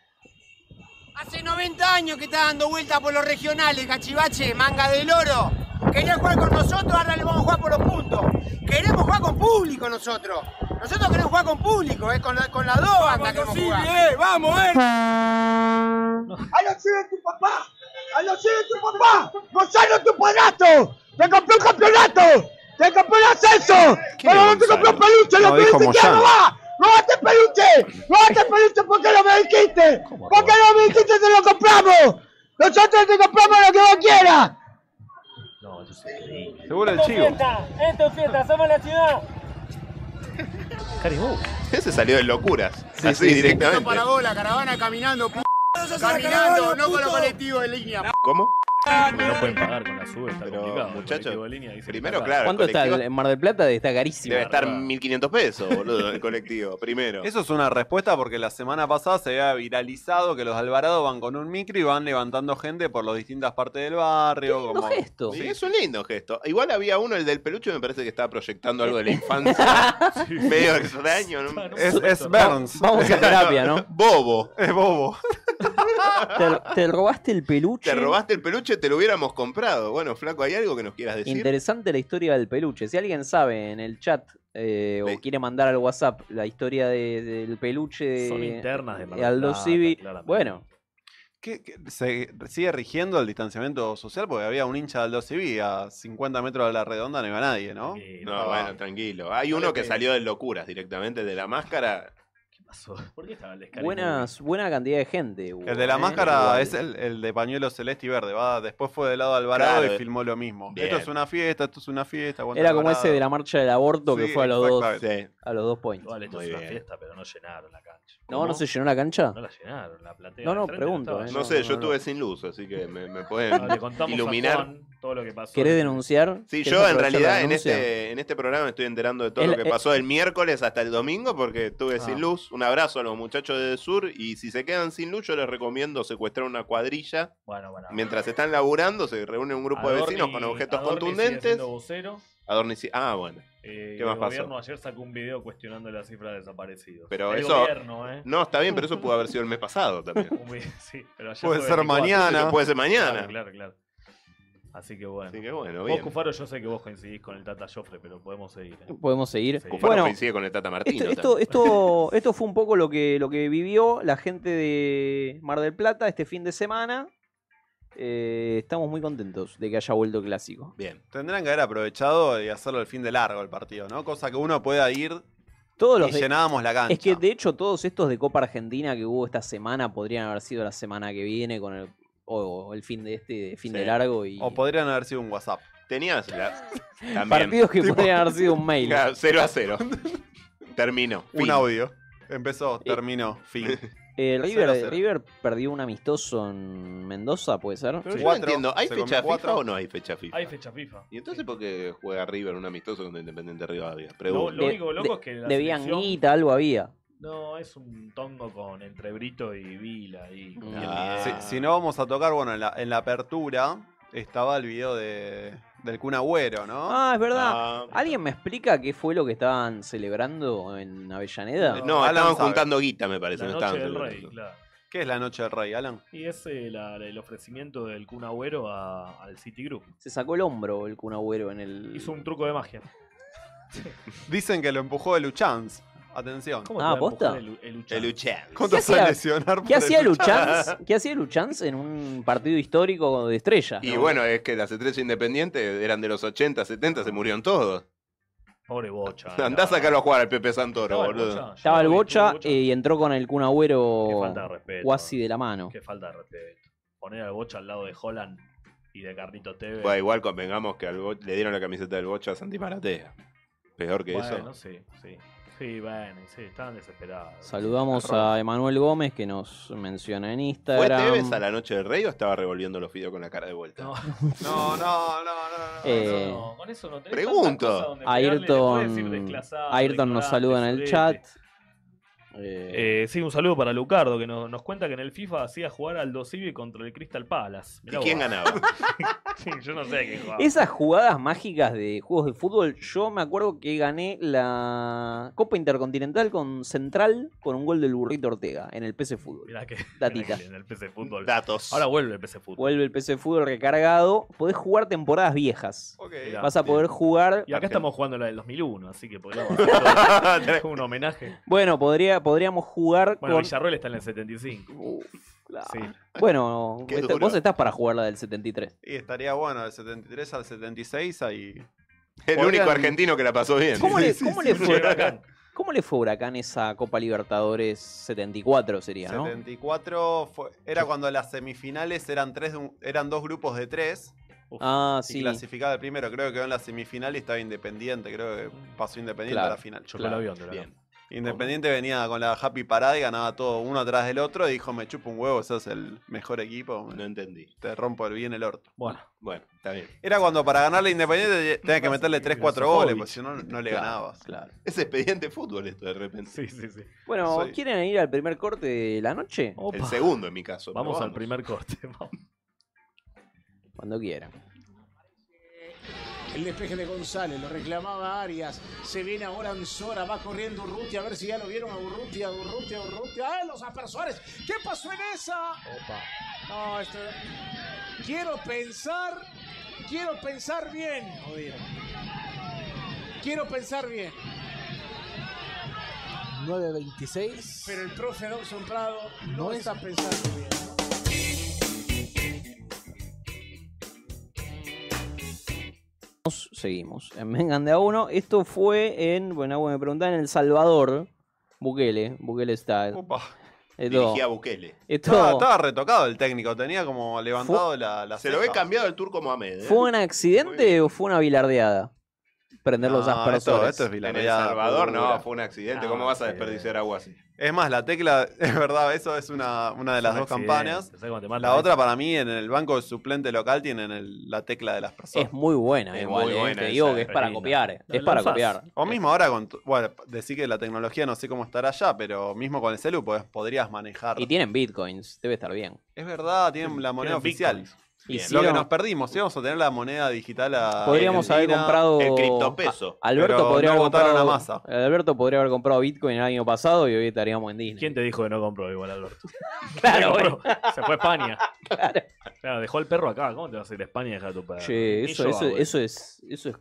Hace 90 años que está dando vuelta por los regionales, cachivache, manga del oro. querían jugar con nosotros, ahora le vamos a jugar por los puntos. Queremos jugar con público nosotros. Nosotros queremos jugar con público, con las dos bandas queremos jugar. ¡Vamos, ¡A los hijos de tu papá! ¡A los hijos de tu papá! ¡Gonzalo, tu padrastro! ¡Te compré un campeonato! ¡Te compré un ascenso! ¡Pero no te compré un peluche! ¡Lo tuviste que robar! ¡Robaste el peluche! ¡Robaste el peluche! ¿Por qué no me dijiste? ¿Por qué no me dijiste? ¡Te lo compramos! ¡Nosotros te compramos lo que vos quieras! No, eso es increíble. Seguro el chivo. ¡Esto es fiesta! ¡Somos la ciudad! Ese salió de Locuras. Sí, así sí, directamente. Para vos, la caravana caminando, caminando, no con los colectivos de línea. ¿Cómo? No pueden pagar con la sube, está Pero, complicado. muchachos, El línea dice primero, que claro. ¿Cuánto está colectivo en Mar del Plata? Está carísimo. Debe estar 1.500 pesos, boludo, el colectivo. Primero. Eso es una respuesta porque la semana pasada se había viralizado que los Alvarado van con un micro y van levantando gente por las distintas partes del barrio. Lindo gesto. Sí, es un lindo gesto. Igual había uno, el del peluche, me parece que estaba proyectando algo de la infancia. Medio extraño, ¿no? Es Burns. Vamos a terapia, ¿no? Bobo. Es bobo. ¿Te robaste el peluche? Te robaste el peluche, te lo hubiéramos comprado. Bueno, flaco, ¿hay algo que nos quieras decir? Interesante la historia del peluche. Si alguien sabe en el chat o quiere mandar al WhatsApp la historia del peluche Son internas de Mar de del Aldo Plata, Civi, claramente. bueno, ¿Se sigue rigiendo el distanciamiento social? Porque había un hincha de Aldo Civi a 50 metros de la redonda, no iba nadie, ¿no? No, bueno, tranquilo. Hay uno que salió de Locuras directamente, de la máscara. ¿Qué pasó? ¿Por qué estaba el Scary buena cantidad de gente. hubo, El de la ¿eh? máscara Igual. es el de pañuelo celeste y verde. Después fue del lado de Alvarado Claro. y filmó lo mismo. Bien. Esto es una fiesta, esto es una fiesta. aguanta Era como Alvarado. ese de la marcha del aborto que Sí, fue a los exactamente. Sí. a los 2 points. Igual esto Muy es una bien. fiesta, pero no llenaron la cancha. ¿No se llenó la cancha? No la llenaron, la platea. No, no, de frente pregunto, estaba No No, sé, no, yo no. estuve sin luz, así que me pueden No, le contamos iluminar. a Juan todo lo que pasó. ¿Querés denunciar? Sí, ¿Querés yo en aprovechar la realidad en denuncia? este programa me estoy enterando de todo El- lo que pasó del miércoles hasta el domingo porque estuve Ah. sin luz. Un abrazo a los muchachos de Sur y si se quedan sin luz yo les recomiendo secuestrar una cuadrilla. Bueno. Mientras están laburando se reúne un grupo de vecinos con objetos contundentes. Vocero. Ah, bueno. ¿Qué más el pasó? gobierno ayer sacó un video cuestionando la cifra de desaparecidos. Pero el eso- gobierno, No, está bien, pero eso pudo haber sido el mes pasado también. Sí, pero ayer Puede fue ser 24. mañana. Eso puede ser mañana. Claro. Así que bueno. Así que bueno, Vos, bien. Cufaro, yo sé que vos coincidís con el Tata Joffre, pero podemos seguir. Podemos seguir. Sí. Cufaro Bueno, coincide con el Tata Martino. esto fue un poco lo que vivió la gente de Mar del Plata este fin de semana. Estamos muy contentos de que haya vuelto el clásico. Bien. Tendrán que haber aprovechado y hacerlo el fin de largo el partido, ¿no? Cosa que uno pueda ir Todos y los de- llenábamos la cancha. Es que de hecho todos estos de Copa Argentina que hubo esta semana podrían haber sido la semana que viene con el o el fin de fin Sí. de largo y O podrían haber sido un WhatsApp. Tenías también. partidos que Tipo- podrían haber sido un mail. Claro, 0-0. Terminó. Un Fin. audio. Empezó, terminó, fin. River, 0-0. River perdió un amistoso en Mendoza, ¿puede ser? Pero yo no Cuatro, entiendo, ¿hay se fecha comió FIFA cuatro. o no hay fecha FIFA? Hay fecha FIFA. ¿Y entonces por qué juega River un amistoso contra Independiente Rivadavia? Lo Pregunto. único loco es que la Debían selección- guita, algo había. No, es un tongo con entre Brito y Vila ahí. con quien Ah. viene. Si no vamos a tocar, bueno, en la apertura estaba el video del Kun Agüero, ¿no? Ah, es verdad. Ah, ¿Alguien me explica qué fue lo que estaban celebrando en Avellaneda? no, Alan estaban sabe. juntando guita, me parece. La no noche estaban del celebrando. rey, claro. ¿Qué es la noche del rey, Alan? Y es el ofrecimiento del Kun Agüero al Citigroup. Se sacó el hombro el Kun Agüero en el... Hizo un truco de magia. Dicen que lo empujó de Luchanz. Atención. ¿Cómo Ah, te va a empujar ¿posta? el Luchan? El Luchan. ¿Cuánto ¿Qué se va hacía- a lesionar por ¿Qué hacía el Luchanz? Luchanz? ¿Qué hacía Luchanz en un partido histórico de estrellas? Y ¿no? bueno, es que las estrellas independientes eran de los 80, 70, se murieron todos. Pobre Bocha. Andá a sacarlo a jugar al Pepe Santoro, boludo. Estaba el Yo lo vi, Bocha estuvo y entró con el Kun Qué Agüero falta de respeto. cuasi de la mano. Qué falta de respeto. Poner al Bocha al lado de Holland y de Carlito Tevez. Bueno, igual convengamos que le dieron la camiseta del Bocha a Santi Maratea. Peor que Bueno, eso. sí. Sí, bueno, sí, estaban desesperados. Saludamos a Emanuel Gómez que nos menciona en ¿Fue Instagram. Tevez a la noche del rey o estaba revolviendo los fideos con la cara de vuelta? No, No. con eso no tenés Pregunto. tanta cosa donde pegarle, le podés decir Ayrton, desclasado, Ayrton nos ignorante, saluda en el sorete. chat. Sí, un saludo para Lucardo que nos cuenta que en el FIFA hacía jugar al Civi contra el Crystal Palace. ¿Y Mirá quién vos. ganaba? Sí, yo no sé qué jugaba. Esas jugadas mágicas de juegos de fútbol, yo me acuerdo que gané la Copa Intercontinental con Central con un gol del Burrito Ortega en el PC Fútbol. Mirá que Datita. en el PC Fútbol. Datos. Ahora vuelve el PC Fútbol. Vuelve el PC Fútbol recargado. Podés jugar temporadas viejas. Ok. Mirá. Vas a poder jugar. Y acá estamos jugando la del 2001, así que podríamos hacer un homenaje. Bueno, podríamos jugar Bueno, con. Villarroel está en el 75. Claro. Sí. Bueno, Qué duro. vos estás para jugar la del 73. Y estaría bueno, del 73 al 76 ahí. El Podrían- único argentino que la pasó bien. ¿Cómo le Che, fue Huracán. ¿Cómo le fue a Huracán esa Copa Libertadores 74 sería, no? 74 era cuando las semifinales eran dos grupos de 3 Ah, y sí. clasificaba el primero. Creo que quedó en la semifinal y estaba Independiente. Creo que pasó Independiente Claro. a la final. Chocó el avión de Huracán. Bien. Independiente venía con la Happy Parada y ganaba todo uno atrás del otro y dijo, me chupo un huevo, sos el mejor equipo, No entendí. te rompo bien el orto. Bueno, Bueno, está bien. Era cuando para ganarle a Independiente tenías que meterle 3-4 goles, porque si no, no le Claro, ganabas. claro. Es expediente fútbol esto de repente. sí, sí, sí. Bueno, Soy- ¿quieren ir al primer corte de la noche? Opa. El segundo en mi caso. pero Vamos al primer corte. Vamos. Cuando quieran. El despeje de González, lo reclamaba Arias. Se viene ahora Anzora, va corriendo Urrutia, a ver si ya lo vieron a Urrutia. ¡Ah, los aspersores! ¿Qué pasó en esa? Opa. No, esto... Quiero pensar bien. Joder. Quiero pensar bien. 9.26. Pero el profe Dobson Prado no está pensando bien. Seguimos. En Vengan de a uno. Esto fue en, bueno, me preguntaban en El Salvador. Bukele está. Opa. Dirigía a Bukele. Estaba retocado el técnico, tenía como levantado la Se lo ve ceja. cambiado el turco Mohamed. ¿Fue un accidente o fue una bilardeada? Prender los aspersores. Esto es En El bilardeada Salvador pura. no, fue un accidente. Ah, ¿Cómo vas a sí. desperdiciar agua así? Es más, la tecla, es verdad, eso es una de las Un dos accidente. campañas. ¿Sabes cómo te mata La eso? otra para mí, en el banco de suplente local tienen la tecla de las personas. Es muy buena, Es igual. muy buena Te esa, digo que es es para linda. copiar. La Es para usás. copiar. O mismo ahora bueno, decir que la tecnología no sé cómo estará allá, pero mismo con el celu podrías manejar. Y tienen bitcoins. Debe estar bien. Es verdad, tienen la moneda Tienen oficial. bitcoins. Bien. Lo que Hicieron- nos perdimos, íbamos a tener la moneda digital Podríamos haber argentina. comprado. El criptopeso. Alberto Pero podría no haber votaron comprado. a Massa. Alberto podría haber comprado Bitcoin el año pasado y hoy estaríamos en Disney. ¿Quién te dijo que no compró igual, Alberto? Claro, Compró. Se fue a España. Claro. Claro, dejó el perro acá. ¿Cómo te vas a ir a España y dejar a tu perro? Che, Ni yo hago eso es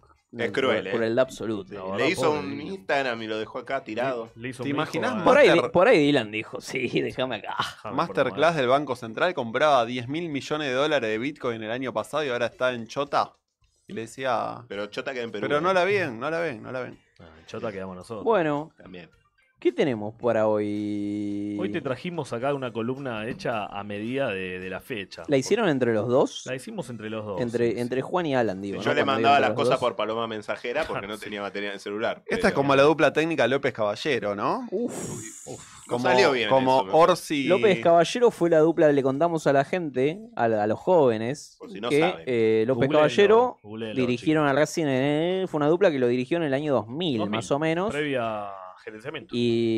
cruel, crueldad absoluta. No, Le no, hizo pobre un Dylan. Instagram y lo dejó acá tirado. Le hizo ¿Te un imaginas hijo a- más? Por ahí Dylan dijo, sí, déjame acá. Déjame Masterclass por del Banco Central compraba 10.000 millones de dólares de Bitcoin el año pasado y ahora está en Chota. Y le decía, Pero Chota queda en Perú. pero no la ven. más. Ah, Chota quedamos nosotros. Bueno, También. ¿qué tenemos para hoy? Hoy te trajimos acá una columna hecha a medida de la fecha. ¿La hicieron entre los dos? La hicimos entre los dos. Entre, sí, entre Juan y Alan, digo. Yo ¿no? le Cuando mandaba digo las entre los cosas dos. por paloma mensajera porque no tenía batería en el celular. Esta es Pero- como la dupla técnica López Caballero, ¿no? Uf. No salió bien Como eso, me Orsi. López Caballero fue la dupla, le contamos a la gente, a los jóvenes, Por si no que saben. López Googleenlo, Caballero googleenlo, dirigieron al Racing, fue una dupla que lo dirigió en el año 2000, 2000, más o menos, Previa gerenciamiento.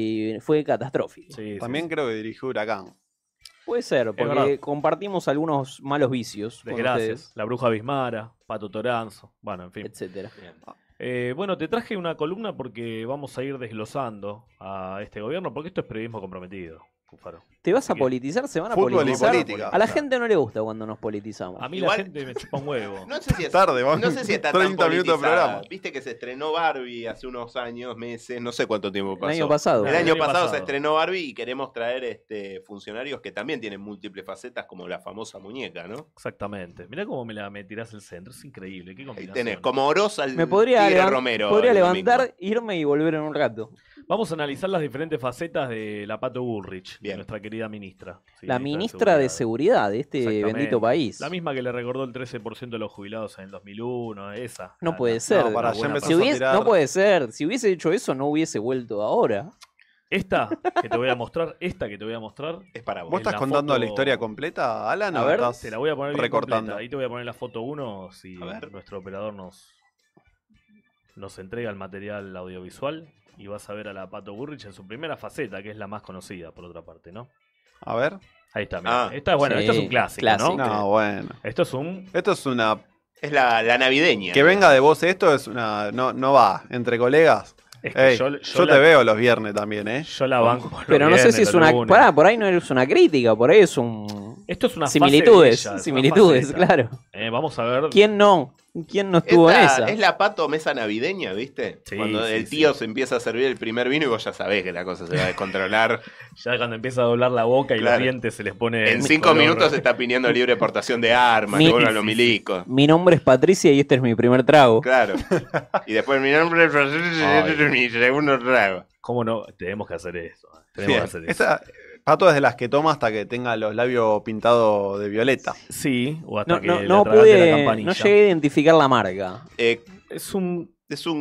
y fue catastrófico. Sí, sí, También sí. creo que dirigió Huracán. Puede ser, verdad. porque compartimos algunos malos vicios con Desgracias. ustedes, La Bruja Bismara, Pato Toranzo. Bueno, en fin. etcétera. Bueno, te traje una columna porque vamos a ir desglosando a este gobierno, porque esto es periodismo comprometido, Cufaro. ¿Te vas a Así que- politizar? ¿Se van a Fútbol y politizar? política. A la gente no le gusta cuando nos politizamos. A mí Igual- la gente me chupa un huevo. No sé si es, Tarde, vamos. no sé si está tan 30 minutos de politizada. programa. Viste que se estrenó Barbie hace unos años, meses, no sé cuánto tiempo pasó. El año pasado. El año El año pasado se pasado. estrenó Barbie y queremos traer funcionarios que también tienen múltiples facetas, como la famosa muñeca, ¿no? Exactamente. Mirá cómo me tirás el centro. Es increíble. Qué Ahí combinación. tenés, como Orosa al Me podría, Tigre levan- Romero. podría el levantar, domingo. irme y volver en un rato. Vamos a analizar las diferentes facetas de la Pato Bullrich, Bien. nuestra querida ministra. Sí, La ministra de Seguridad de este Exactamente. bendito país. La misma que le recordó el 13% de los jubilados en el 2001, esa. No La- puede la- ser. No, para, la ya buena empezó Si persona. a hubiese- tirar. no puede ser. Si hubiese hecho eso, no hubiese vuelto ahora. Esta que te voy a mostrar, Es para vos. ¿Vos Es estás la contando foto- la historia completa, Alan? A o ver, estás te la voy a poner bien recortando? completa. Ahí te voy a poner la foto 1 si A ver. nuestro operador nos entrega el material audiovisual y vas a ver a la Pato Bullrich en su primera faceta, que es la más conocida, por otra parte, ¿no? A ver. Ahí está, mirá. Ah, esta, bueno, sí, esto es un clásico, clásico. ¿no? No, bueno. Esto es un... Esto es una Es la navideña. Que venga de vos esto es una. No va. Entre colegas. Es que Ey, yo te veo los viernes también, ¿eh? Yo la banco. los Pero no sé viernes, si es los una. lunes. Pará, por ahí no es una crítica, por ahí es un. Esto es una fase similitudes, de ella, es una similitudes, fase de ella. claro. Vamos a ver. ¿Quién no? ¿Quién no estuvo en esa? Es la pato mesa navideña, ¿viste? Sí, Cuando sí, el tío se empieza a servir el primer vino y vos ya sabés que la cosa se va a descontrolar. Ya cuando empieza a doblar la boca y Claro. los dientes se les pone. En 5 minutos se está pidiendo libre portación de armas, que vuelvan los milicos. Mi nombre es Patricia y este es mi primer trago. Claro. Y después mi nombre es Francisco y este es mi segundo trago. ¿Cómo no? Tenemos que hacer eso. Tenemos Bien. que hacer eso. Esa, Pato es de las que toma hasta que tenga los labios pintados de violeta. Sí, o hasta No, que no, le no atragante la pude. campanilla. No llegué a identificar la marca. Es un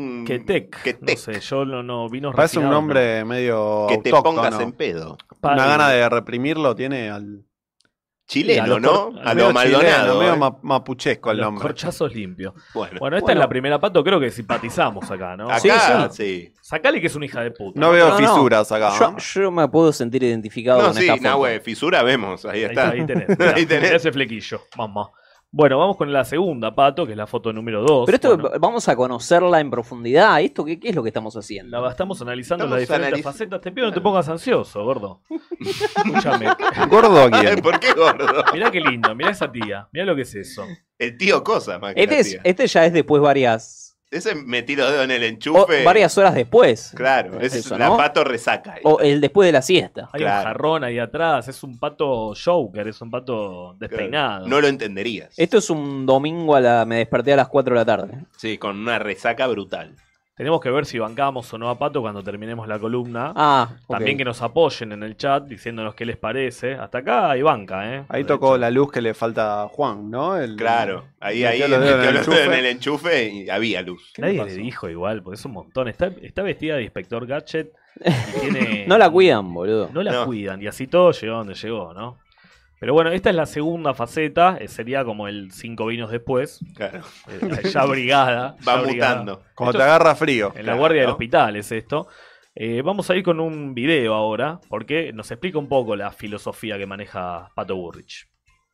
Ketec. No sé, yo no vino Parece un refinado, nombre medio Que te autóctono. pongas en pedo. Una gana de reprimirlo tiene al... Chileno, ¿no? A medio lo Maldonado. chileno, medio ¿eh? mapuchesco el Los nombre. corchazos limpios. Bueno, Esta es la primera, Pato, creo que simpatizamos acá, ¿no? Acá, sí. Sacale que es una hija de puta. No veo fisuras acá. Yo me puedo sentir identificado No, con sí, esta foto. Nahue, fisura vemos, ahí está. Ahí tenés. Mirá, Ahí tenés. mirá ese flequillo. Mamá. Bueno, vamos con la segunda, Pato, que es la foto número 2. Pero esto vamos a conocerla en profundidad. ¿Esto qué es lo que estamos haciendo? La estamos analizando Estamos las diferentes facetas. Te pido no te pongas ansioso, gordo. Escúchame. ¿Gordo quién? ¿Por qué gordo? Mirá qué lindo, mirá esa tía. Mirá lo que es eso. El tío Cosa, más que la tía. Este ya es después varias Ese metí los dedos en el enchufe. varias horas después. Claro, es Eso, la ¿no? Pato resaca. O el después de la siesta. Hay Claro. un jarrón ahí atrás. Es un pato Joker, es un pato despeinado. No lo entenderías. Esto es un domingo me desperté a las 4 de la tarde. Sí, con una resaca brutal. Tenemos que ver si bancamos o no a Pato cuando terminemos la columna. Ah, ok. También que nos apoyen en el chat diciéndonos qué les parece. Hasta acá hay banca, ¿eh? Ahí De tocó hecho. la luz que le falta a Juan, ¿no? Claro, ahí metió los metió dedos en el los dedos en enchufe. el enchufe y había luz. Nadie le dijo igual, porque es un montón. Está vestida de Inspector Gadget y tiene... No la cuidan, boludo. No la No. cuidan. Y así todo llegó donde llegó, ¿no? Pero bueno, esta es la segunda faceta. Sería como el 5 vinos después. Claro. Ya brigada. Va ya brigada. mutando. Cuando Esto te es agarra frío. En la guardia del ¿no? hospital es esto. Vamos a ir con un video ahora, porque nos explica un poco la filosofía que maneja Pato Burrich.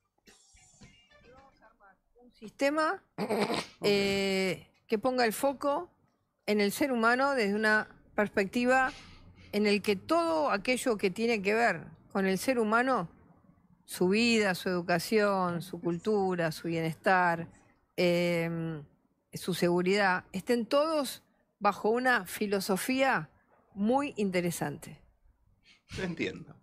Sistema que ponga el foco en el ser humano desde una perspectiva en el que todo aquello que tiene que ver con el ser humano, su vida, su educación, su cultura, su bienestar, su seguridad, estén todos bajo una filosofía muy interesante. No entiendo.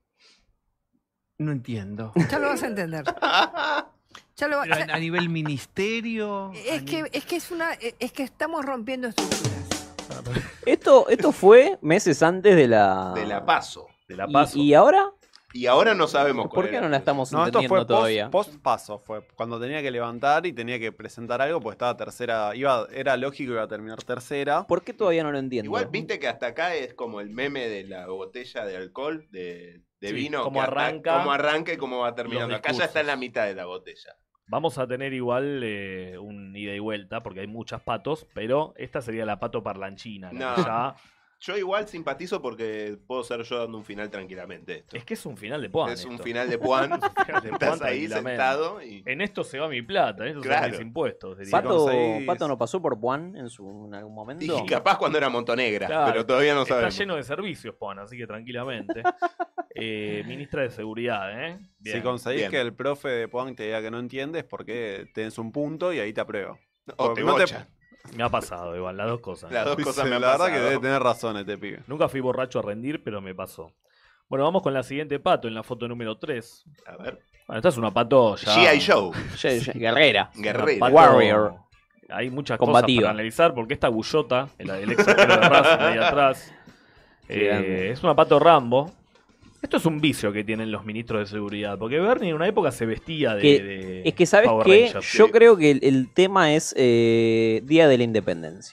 No entiendo. Ya lo vas a entender. Ya lo va- Pero ya- a nivel ministerio. es que estamos rompiendo estructuras. Esto fue meses antes de la... De la paso. De la paso. ¿Y ahora? Y ahora no sabemos ¿Por cuál qué era. no la estamos No, esto entendiendo fue todavía? post paso, fue cuando tenía que levantar y tenía que presentar algo, pues estaba tercera, era lógico que iba a terminar tercera. ¿Por qué todavía no lo entiendo? Igual viste que hasta acá es como el meme de la botella de alcohol, de Sí, vino. cómo que hasta- arranca cómo arranca y cómo va terminando. los Acá ya discursos. está en la mitad de la botella. Vamos a tener igual un ida y vuelta, porque hay muchas patos, pero esta sería la pato parlanchina. La No. que ya- Yo igual simpatizo porque puedo ser yo dando un final tranquilamente esto. Es que es un final de Puan. Es un esto. final de Puan. Final de Puan Estás ahí tranquilamente. sentado y... En esto se va mi plata, en esto se Claro. van mis impuestos. diría. ¿Pato no pasó por Puan en algún momento? Y capaz cuando era Montonegra, Claro, pero todavía no está sabemos. lleno de servicios, Puan, así que tranquilamente. Ministra de Seguridad, ¿eh? Bien. Si conseguís bien. que el profe de Puan te diga que no entiendes, porque tenés un punto y ahí te apruebo. O Porque te no bocha. Me ha pasado igual, las dos cosas. Las dos cosas me han La verdad que pasado. debe tener razón este pibe. Nunca fui borracho a rendir, pero me pasó. Bueno, vamos con la siguiente pato en la foto número 3. A ver. Bueno, esta es una pato ya... G.I. Joe. Guerrera. Guerrera. Pato- Warrior. Hay muchas Combativa. cosas para analizar, porque esta Gullota, el ex arquero de Racing de ahí atrás, grande. es una pato Rambo. Esto es un vicio que tienen los ministros de seguridad, porque Bernie en una época se vestía de Es que, ¿sabes Power qué? Rangers. Yo creo que el tema es Día de la Independencia.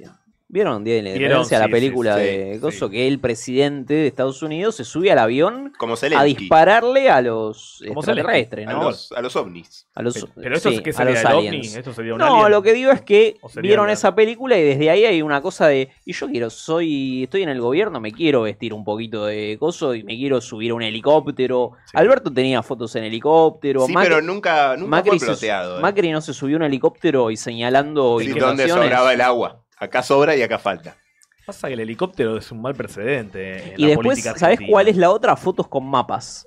¿Vieron Día de la Vieron, Independencia? La sí, película sí, de sí. Coso, que el presidente de Estados Unidos se sube al avión Como a Zelensky. dispararle a los Como extraterrestres, A ¿no? los ovnis. A los, Pero esto sí, es que a sería los el ovni, aliens. esto sería un No, alien. lo que digo es que ¿O sería vieron la- esa película y desde ahí hay una cosa de, y yo estoy en el gobierno, me quiero vestir un poquito de coso y me quiero subir a un helicóptero. Sí. Alberto tenía fotos en helicóptero. Sí, pero nunca fue Macri ploteado. Macri no se subió a un helicóptero y señalando Sí, donde indicaciones. sobraba el agua. Acá sobra y acá falta. Pasa que el helicóptero es un mal precedente en Y la después, política ¿sabés argentina. cuál es la otra? Fotos con mapas.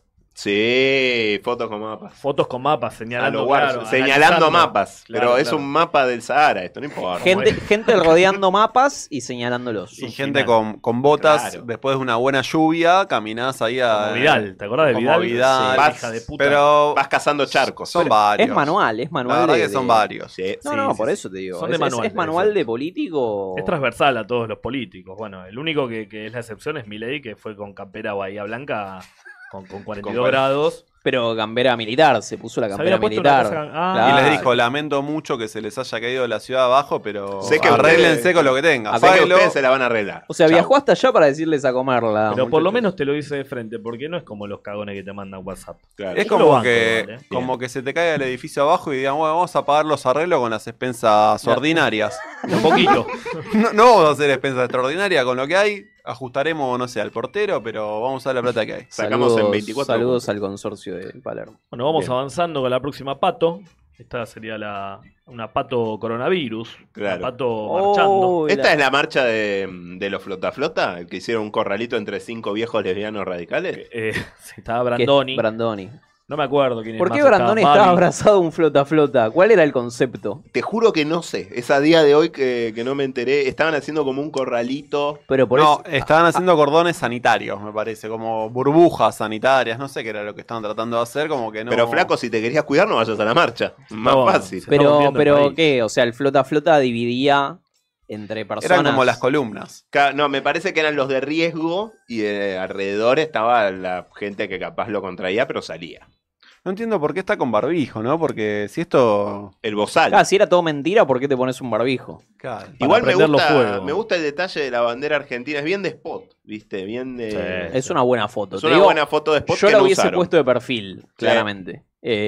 Sí, fotos con mapas. Fotos con mapas A señalando, los guardias, claro, señalando analizando. mapas. Claro, pero es claro. un mapa del Sahara, esto no importa. Gente rodeando mapas y señalándolos. Y gente con botas, Claro. después de una buena lluvia, caminás ahí a... Como Vidal, ¿te acordás de como Vidal? Vidal. Sí, Vas- hija de puta. Pero Vas cazando charcos. son Pero- varios. Es manual La verdad que son varios. Sí, No, sí, no, sí, por sí. eso te digo. Son de Es manual, manual eso. de político. Es transversal a todos los políticos. Bueno, el único que es la excepción es Milei, que fue con campera Bahía Blanca con 42 Con- grados. Pero campera militar, se puso la Se campera había puesto una militar. cosa- ah. Claro. Y les dijo, lamento mucho que se les haya caído la ciudad abajo, pero Sé que arréglense ustedes- con lo que tengan. Sé que Páguenlo. ustedes se la van a arreglar. O sea, Chau. viajó hasta allá para decirles a comerla. Pero por lo muchachos. menos te lo dice de frente, porque no es como los cagones que te mandan WhatsApp. Claro. Es Yo lo como banco que, igual, ¿eh? como que se te caiga el edificio abajo y digan, bueno, vamos a pagar los arreglos con las expensas ordinarias. Un poquito. No vamos a hacer expensas extraordinarias con lo que hay. Ajustaremos, no sé, al portero, pero vamos a usar la plata que hay. Sacamos en 24 Saludos puntos. al consorcio de Palermo. Bueno, vamos Bien. avanzando con la próxima pato. Esta sería una pato coronavirus. Claro. Una pato marchando. Oh, ¿Esta es la marcha de los Flota Flota? ¿El que hicieron un corralito entre 5 viejos lesbianos radicales? Sí, estaba Brandoni. Brandoni. No me acuerdo quién es ¿Por más, qué Brandoni estaba estaba Babi. abrazado a un flota? ¿Cuál era el concepto? Te juro que no sé. Es a día de hoy que no me enteré. Estaban haciendo como un corralito. Pero por No, eso. estaban haciendo cordones sanitarios, me parece, como burbujas sanitarias, no sé qué era lo que estaban tratando de hacer, como que no... Pero flaco, si te querías cuidar, no vayas a la marcha. Más No, fácil. se está rompiendo el Pero país. ¿qué? O sea, el flota dividía entre personas. Eran como las columnas. No, me parece que eran los de riesgo y alrededor estaba la gente que capaz lo contraía, pero salía. No entiendo por qué está con barbijo, ¿no? Porque si esto... El bozal. Ah, si era todo mentira, ¿por qué te pones un barbijo? Claro. Igual me prenderlo gusta, fuego. me gusta el detalle de la bandera argentina. Es bien de spot, ¿viste? Bien de... Sí. Es una buena foto. Es Te una digo, buena foto de spot yo que la no hubiese usaron. puesto de perfil, claramente.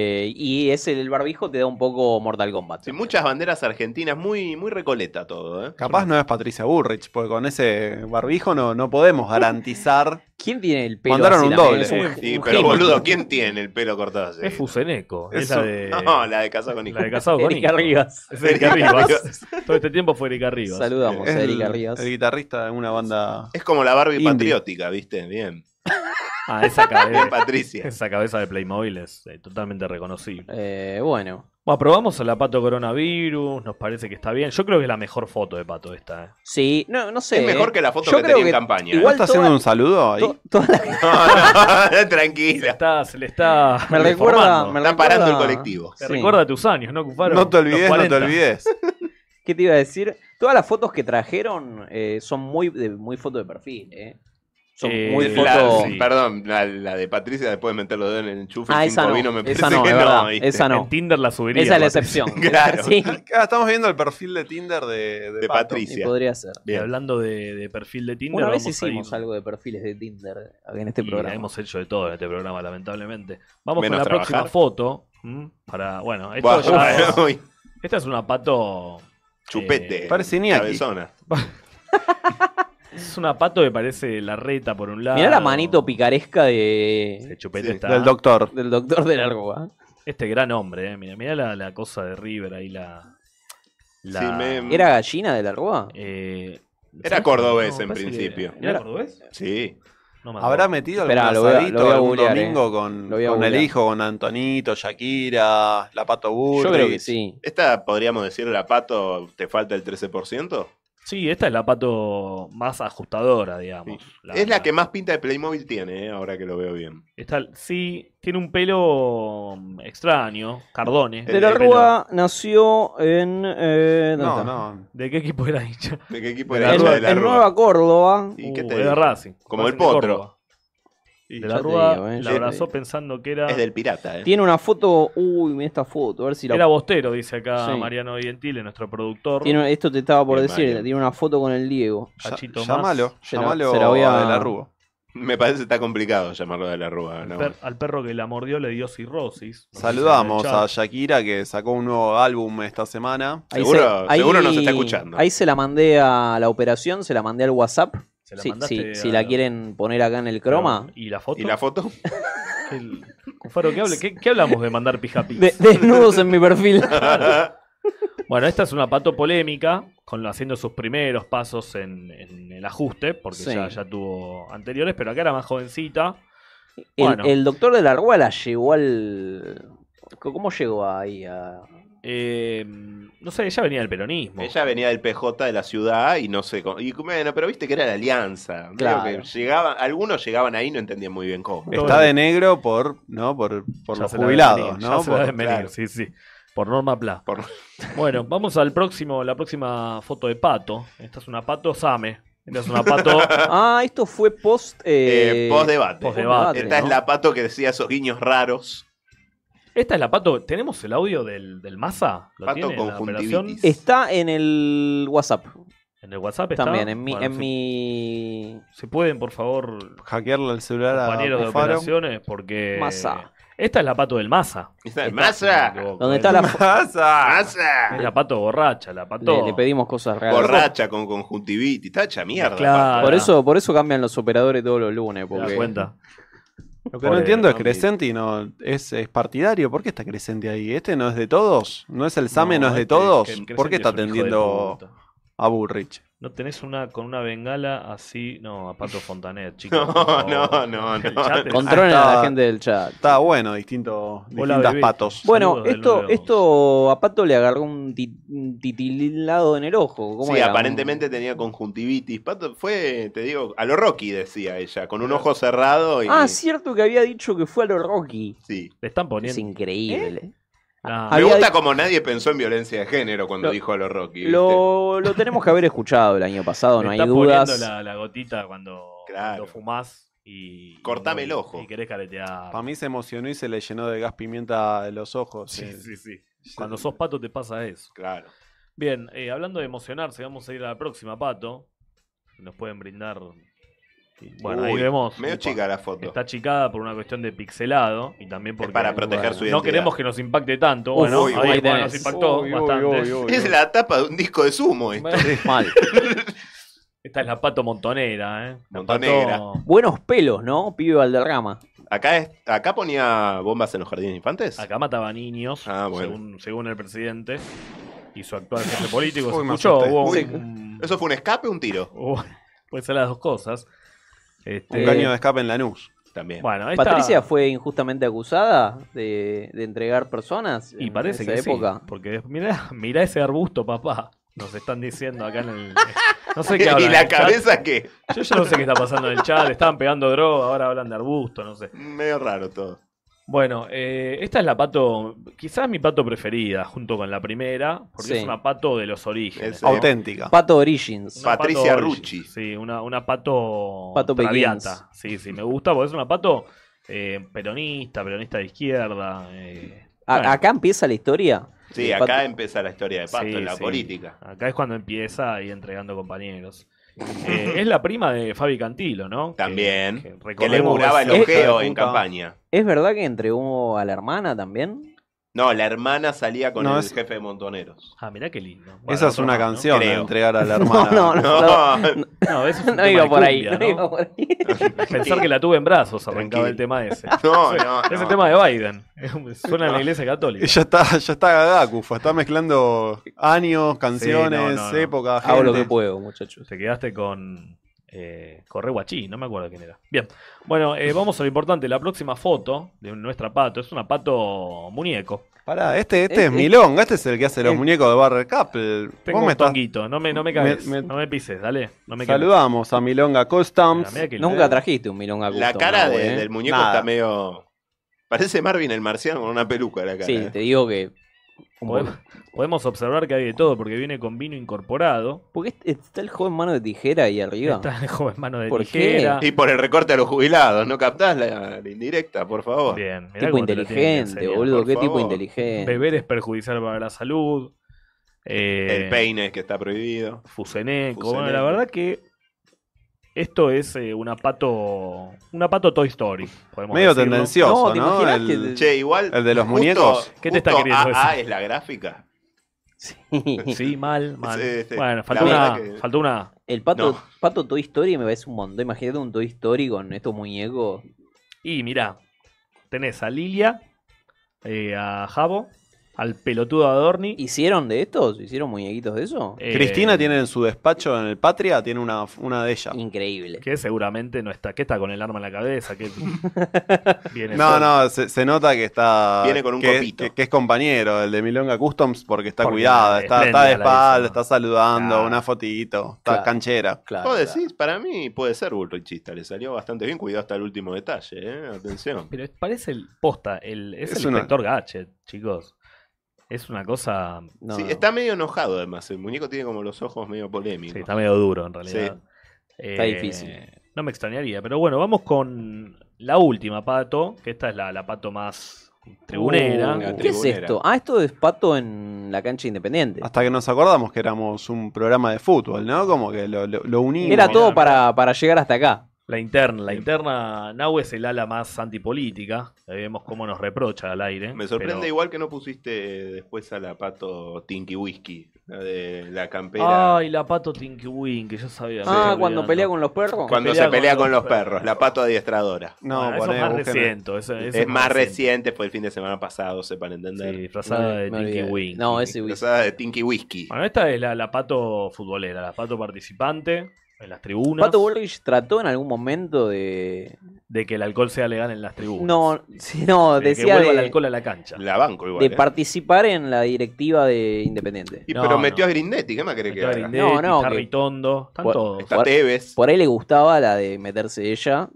Y el barbijo te da un poco Mortal Kombat. Sí, muchas banderas argentinas, muy, muy recoleta todo, ¿eh? Capaz no es Patricia Bullrich, porque con ese barbijo no podemos garantizar... ¿Quién tiene el pelo Mandaron así un también? doble. Es un- Sí, un pero genio. boludo, ¿quién tiene el pelo cortado así? Es Fuseneco. Es Eso. la de. No, la de Casado con Hijo. La de casado con Erika Hijo. Rivas. Es Erika Rivas. Todo este tiempo fue Erika Rivas. Saludamos Es a Erika Rivas. el guitarrista de una banda... Es como la Barbie Indie. patriótica, ¿viste? Bien. Ah, esa Bien, cabeza. Patricia. Esa cabeza de Playmobil es totalmente reconocible. Bueno. Bueno, probamos a la Pato Coronavirus, nos parece que está bien. Yo creo que es la mejor foto de Pato esta. Sí, no sé. Es mejor que la foto Yo que creo tenía en campaña. ¿No igual está toda- haciendo un saludo ahí? toda la- No, Se tranquila. le está Me recuerda. deformando. Me Está parando el recuerda- colectivo. Te Sí. recuerda a tus años, ¿no, Cufaro? No te Los olvides, no te 40. olvides. ¿Qué te iba a decir? Todas las fotos que trajeron son muy foto de perfil, ¿eh? Son muy foto. sí. Perdón, la de Patricia después de meter los dedos en el enchufe Ah, sin esa no, bobino, me esa parece no, que es verdad, ¿viste? esa no. En Tinder la subiría. Esa es la Patricia. excepción. Claro. Sí, Estamos viendo el perfil de Tinder de De Pato. y Patricia. podría ser. Y hablando de perfil de Tinder, Una vez vamos a ir- hicimos algo de perfiles de Tinder en este y programa. hemos hecho de todo en este programa, lamentablemente. Vamos Menos con la trabajar. próxima foto. Para, bueno, esto Buah, ya es- uy, esta es una Pato. chupete. Parece Iñaki. Cabezona. Es una Pato que parece la reta por un lado. Mirá la manito picaresca El chupete Sí, está. Del doctor. del doctor de la Rúa. Este gran hombre, mirá la cosa de River ahí, la. Sí, me- ¿Era gallina de la Rúa? Era cordobés en parece que principio. ¿Era cordobés? Sí. No me ¿Habrá acuerdo. metido Espera, algún lo voy a asadito algún googlear, domingo con Lo voy a el googlear. hijo, con Antonito, Shakira, la Pato Bullrich? Yo creo que sí. Esta podríamos decir la Pato, ¿te falta el 13%? Sí, esta es la Pato más ajustadora, digamos. Es la que más pinta de Playmobil tiene, ahora que lo veo bien. Sí, tiene un pelo extraño, Cardone. De la el Rúa nació en. ¿dónde No, está? no. ¿De qué equipo era hincha? ¿De qué equipo De era la hincha Rúa. de la En Rúa? Nueva Córdoba. ¿Y qué te Era digo? Racing. Como el Racing de Potro. Córdoba. De Ya la te Rúa digo, la ya te abrazó digo. pensando que era... Es del pirata, Tiene una foto. Uy, mira esta foto. A ver si la. Era Bostero, dice acá Sí. Mariano Gentile, nuestro productor. Esto te estaba por Bien, decir. Mario. Tiene una foto con el Diego. Cachito más. Llámalo, Se la- llámalo se la voy a- de la Rúa. Me parece que está complicado llamarlo de la Rúa. Al, ¿no? al perro que la mordió le dio cirrosis. Nos Saludamos dice en el a chat. Shakira que sacó un nuevo álbum esta semana. Seguro nos está escuchando. Ahí se la mandé a la operación, se la mandé al WhatsApp. Se la Sí, mandaste si a- la quieren poner acá en el croma. ¿Y la foto? ¿Y la foto? Cufaro, ¿qué hablamos de mandar pijapis? Desnudos en mi perfil. Bueno, esta es una pato polémica, haciendo sus primeros pasos en el ajuste, porque Sí. ya tuvo anteriores, pero acá era más jovencita. El, Bueno. el doctor de la Rúa la llevó al. ¿Cómo llegó ahí? No sé, ella venía del peronismo. Ella venía del PJ de la ciudad y no sé. Y bueno, pero viste que era la alianza. Medio Claro. que algunos llegaban ahí y no entendían muy bien cómo. Está de negro por Ya los se la deben jubilados, venir, ¿no? ya se la Por- deben venir, claro. sí, sí. Por Norma Pla. Bueno, vamos la próxima foto de Pato. Esta es una Pato Same. Esta es una Pato... Ah, esto fue post. Post-debate. Post-debate, Esta ¿no? es la Pato que decía esos guiños raros. Esta es la Pato. ¿Tenemos el audio del Massa? ¿Lo Pato tiene en la conjuntivitis. operación? Está en el WhatsApp. ¿En el WhatsApp está? También, en mi. Bueno, en si- mi... Si pueden, por favor, hackearle el celular a compañeros de Cufaro. operaciones, porque... Massa. Esta es la Pato del Massa. Esta es Esta, Massa. si no me equivoco, ¿Dónde ¿eh? está la ¡Masa! Es la Pato borracha, la Pato... Le pedimos cosas reales. Borracha con conjuntivitis. Está hecha mierda. Claro. Pato. Por eso cambian los operadores todos los lunes. ¿Te das Porque... cuenta? Lo que no entiendo es Crescenti, no es partidario. ¿Por qué está Crescenti ahí? ¿Este no es de todos? ¿No es el SAME, no es de este, todos? que ¿Por qué está Crescenti es un hijo de atendiendo puta. a Bullrich? No tenés con una bengala así. No, a Pato Fontanet, chicos. No, por favor. no. El chat es- Controlen a la gente del chat. Está bueno, distintas bebé. patos. Bueno, Saludos del 912. esto a Pato le agarró un titilado en el ojo. ¿Cómo Sí, era? aparentemente tenía conjuntivitis. Pato fue, te digo, a lo Rocky decía ella, con un ojo cerrado y... Ah, cierto que había dicho que fue a lo Rocky. Sí. Le están Es poniendo. increíble. Ah, Me Había gusta dicho- como nadie pensó en violencia de género cuando Lo- dijo a lo Rocky. ¿viste? Lo tenemos que haber escuchado el año pasado, le no hay está dudas. poniendo la gotita cuando fumás y. Cortame y el ojo. Y querés caretear. Para mí se emocionó y se le llenó de gas pimienta de los ojos. Sí, sí, sí. Cuando sos Pato te pasa eso. Claro. Bien, hablando de emocionarse, vamos a ir a la próxima, Pato. Nos pueden brindar. Bueno, ahí Uy, vemos. medio chica la foto. Está achicada por una cuestión de pixelado y también porque para proteger su no identidad. queremos que nos impacte tanto. Uy, Bueno, uy, ahí uy, bueno, tenés. nos impactó Uy, uy, bastante. uy, uy. Es la tapa de un disco de sumo esto. Mal. Esta es la Pato montonera, ¿eh? La Montonegra. Pato- Buenos pelos, ¿no? Pibe Valderrama. Acá ponía bombas en los jardines infantes. Acá mataba niños, Ah, bueno. según el presidente y su actual jefe político. Uy, Se me escuchó, asusté. hubo Uy, un- ¿Eso fue un escape o un tiro? puede ser las dos cosas. Un caño de escape en Lanús. También. Bueno, esta- Patricia fue injustamente acusada de entregar personas Y en parece esa que época. sí, porque mirá ese arbusto, papá. Nos están diciendo acá en el... No sé qué hablan ¿Y en la el chat. cabeza qué? Yo ya no sé qué está pasando en el chat. Estaban pegando droga, ahora hablan de arbusto, no sé. Medio raro todo. Bueno, esta es la pato, quizás mi pato preferida, junto con la primera, porque Sí. es una pato de los orígenes. Es ¿no? Auténtica. Pato Origins. Una Patricia pato Rucci. Sí, una pato, Pato traviata. Sí, me gusta porque es una pato peronista de izquierda. Bueno. Acá empieza la historia. Sí, de acá Pato. empieza la historia de Pato Sí, en la sí. política. Acá es cuando empieza ahí entregando compañeros. Es la prima de Fabi Cantilo, ¿no? También. Que le recordemos juraba el es- ojeo es- en campaña. ¿Es verdad que entregó a la hermana también? No, la hermana salía con No, el es- jefe de Montoneros. Ah, mirá qué lindo. Bueno, Esa es otro una más, ¿no? canción, Creo. entregar a la hermana. No, No, eso es un no tema iba de por ahí. cumbia, No iba por ahí. Pensar que la tuve en brazos, arrancaba Tranquilo. el tema ese. No, Ese- no, Ese no. tema de Biden. Suena en la iglesia católica. Ya está Gagá, Cufa. Está mezclando años, canciones, no. época, Hago lo que gente. puedo, muchachos. Te quedaste con Corre Guachí, no me acuerdo quién era. Bien, bueno, vamos a lo importante. La próxima foto de nuestra pato es una pato muñeco. Pará, este es Milonga, este es el que hace los muñecos de Barrel Cup. Tengo Vos un me estás- tonguito, no me cagues, me- no me pises, dale. No me quemes. Saludamos a Milonga Customs. Mirá que Nunca trajiste un milonga La custom, cara ¿no, de- güey? del muñeco Nada. está medio... Parece Marvin el marciano con una peluca la cara. Sí, te digo que Podemos observar que hay de todo, porque viene con vino incorporado. Porque está el joven mano de tijera ahí arriba. Está el joven mano de ¿Por tijera. Y por el recorte a los jubilados, ¿no captás la indirecta, por favor? Bien, mirá Tipo cómo te lo tienen que inteligente, enseñar. boludo. por Qué tipo favor. inteligente. Beber es perjudicial para la salud. El peine que está prohibido. Fuseneco. Bueno, Fuseneco. la verdad que esto es una pato Toy Story. podemos Medio decirlo. tendencioso, No, ¿te ¿no? imaginas El, que- Che, igual. el de los justo- muñecos. ¿Qué te está justo queriendo AA decir? es la gráfica. Sí, mal. Sí. Bueno, La faltó verdad una. que- Faltó una. El pato, No. pato Toy Story me parece un montón. Imagínate un Toy Story con estos muñecos. Y mirá, tenés a Lilia, a Jabo, al pelotudo Adorni. ¿Hicieron de estos? ¿Hicieron muñequitos de eso? Cristina tiene en su despacho en el Patria, tiene una de ellas. Increíble. Que seguramente no está. ¿Qué está con el arma en la cabeza? ¿Qué viene No, solo? no, se nota que está. Viene con un que, copito. que es compañero, el de Milonga Customs, porque está Porque cuidada, está de espléndida la espalda, hizo, ¿no? está saludando, Claro. una fotito, está Claro. canchera. Claro. ¿Vos decís? Para mí puede ser bullrichista. Le salió bastante bien. Cuidado hasta el último detalle, Atención. Pero parece el posta. Es el Es una- inspector Gadget, chicos. Es una cosa. No, Sí, no. está medio enojado además. El muñeco tiene como los ojos medio polémicos. Sí, está medio duro en realidad. Está difícil. No me extrañaría. Pero bueno, vamos con la última pato. Que esta es la pato más tribunera. La ¿Qué es tribunera. esto? Ah, esto es pato en la cancha independiente. Hasta que nos acordamos que éramos un programa de fútbol, ¿no? Como que lo unimos. Era todo mirá. para llegar hasta acá. La interna, Nau es el ala más antipolítica. Ahí vemos cómo nos reprocha al aire. Me sorprende pero- igual que no pusiste después a la pato Tinky Whisky, la de la campera. Ay, la pato Tinky Wink, que yo sabía. me Ah, estoy cuando olvidando. pelea con los perros. Cuando se pelea con los perros, la pato adiestradora. No, Bueno, eso poné, es más busquen- reciente. Es más reciente, fue el fin de semana pasado, sepan entender. Sí, disfrazada de Me Tinky olvidé. Wink. No, ese Disfrazada de Tinky Whisky. Bueno, esta es la pato futbolera, la pato participante en las tribunas. Pato Bullrich trató en algún momento de. De que el alcohol sea legal en las tribunas. No, sí, no, de que decía vuelva el de, alcohol a la cancha. La banco igual. de ¿eh? participar en la directiva de Independiente. Y No, pero no. metió a Grindetti, ¿qué más querés que Está haga? Grindetti, No, no, está que- Ritondo, están Por- todos. Está Tevez. Por ahí le gustaba la de meterse ella.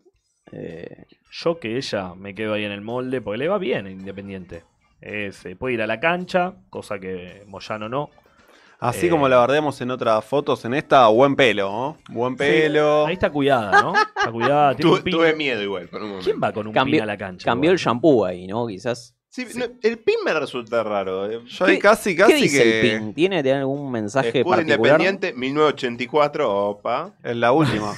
Yo que ella me quedo ahí en el molde, porque le va bien en Independiente. Puede ir a la cancha, cosa que Moyano no. Así como la bardeamos en otras fotos, en esta, buen pelo, ¿no? Buen pelo. Ahí está cuidada, ¿no? Está cuidada. Tiene un pin. Tuve miedo igual por un momento. ¿Quién va con un Cambió- pin a la cancha? Cambió igual? el shampoo ahí, ¿no? Quizás. Sí, no, el pin me resulta raro. Yo ahí casi ¿Qué dice que el pin? ¿Tiene algún mensaje Escudo particular? Independiente, 1984, opa. es la última.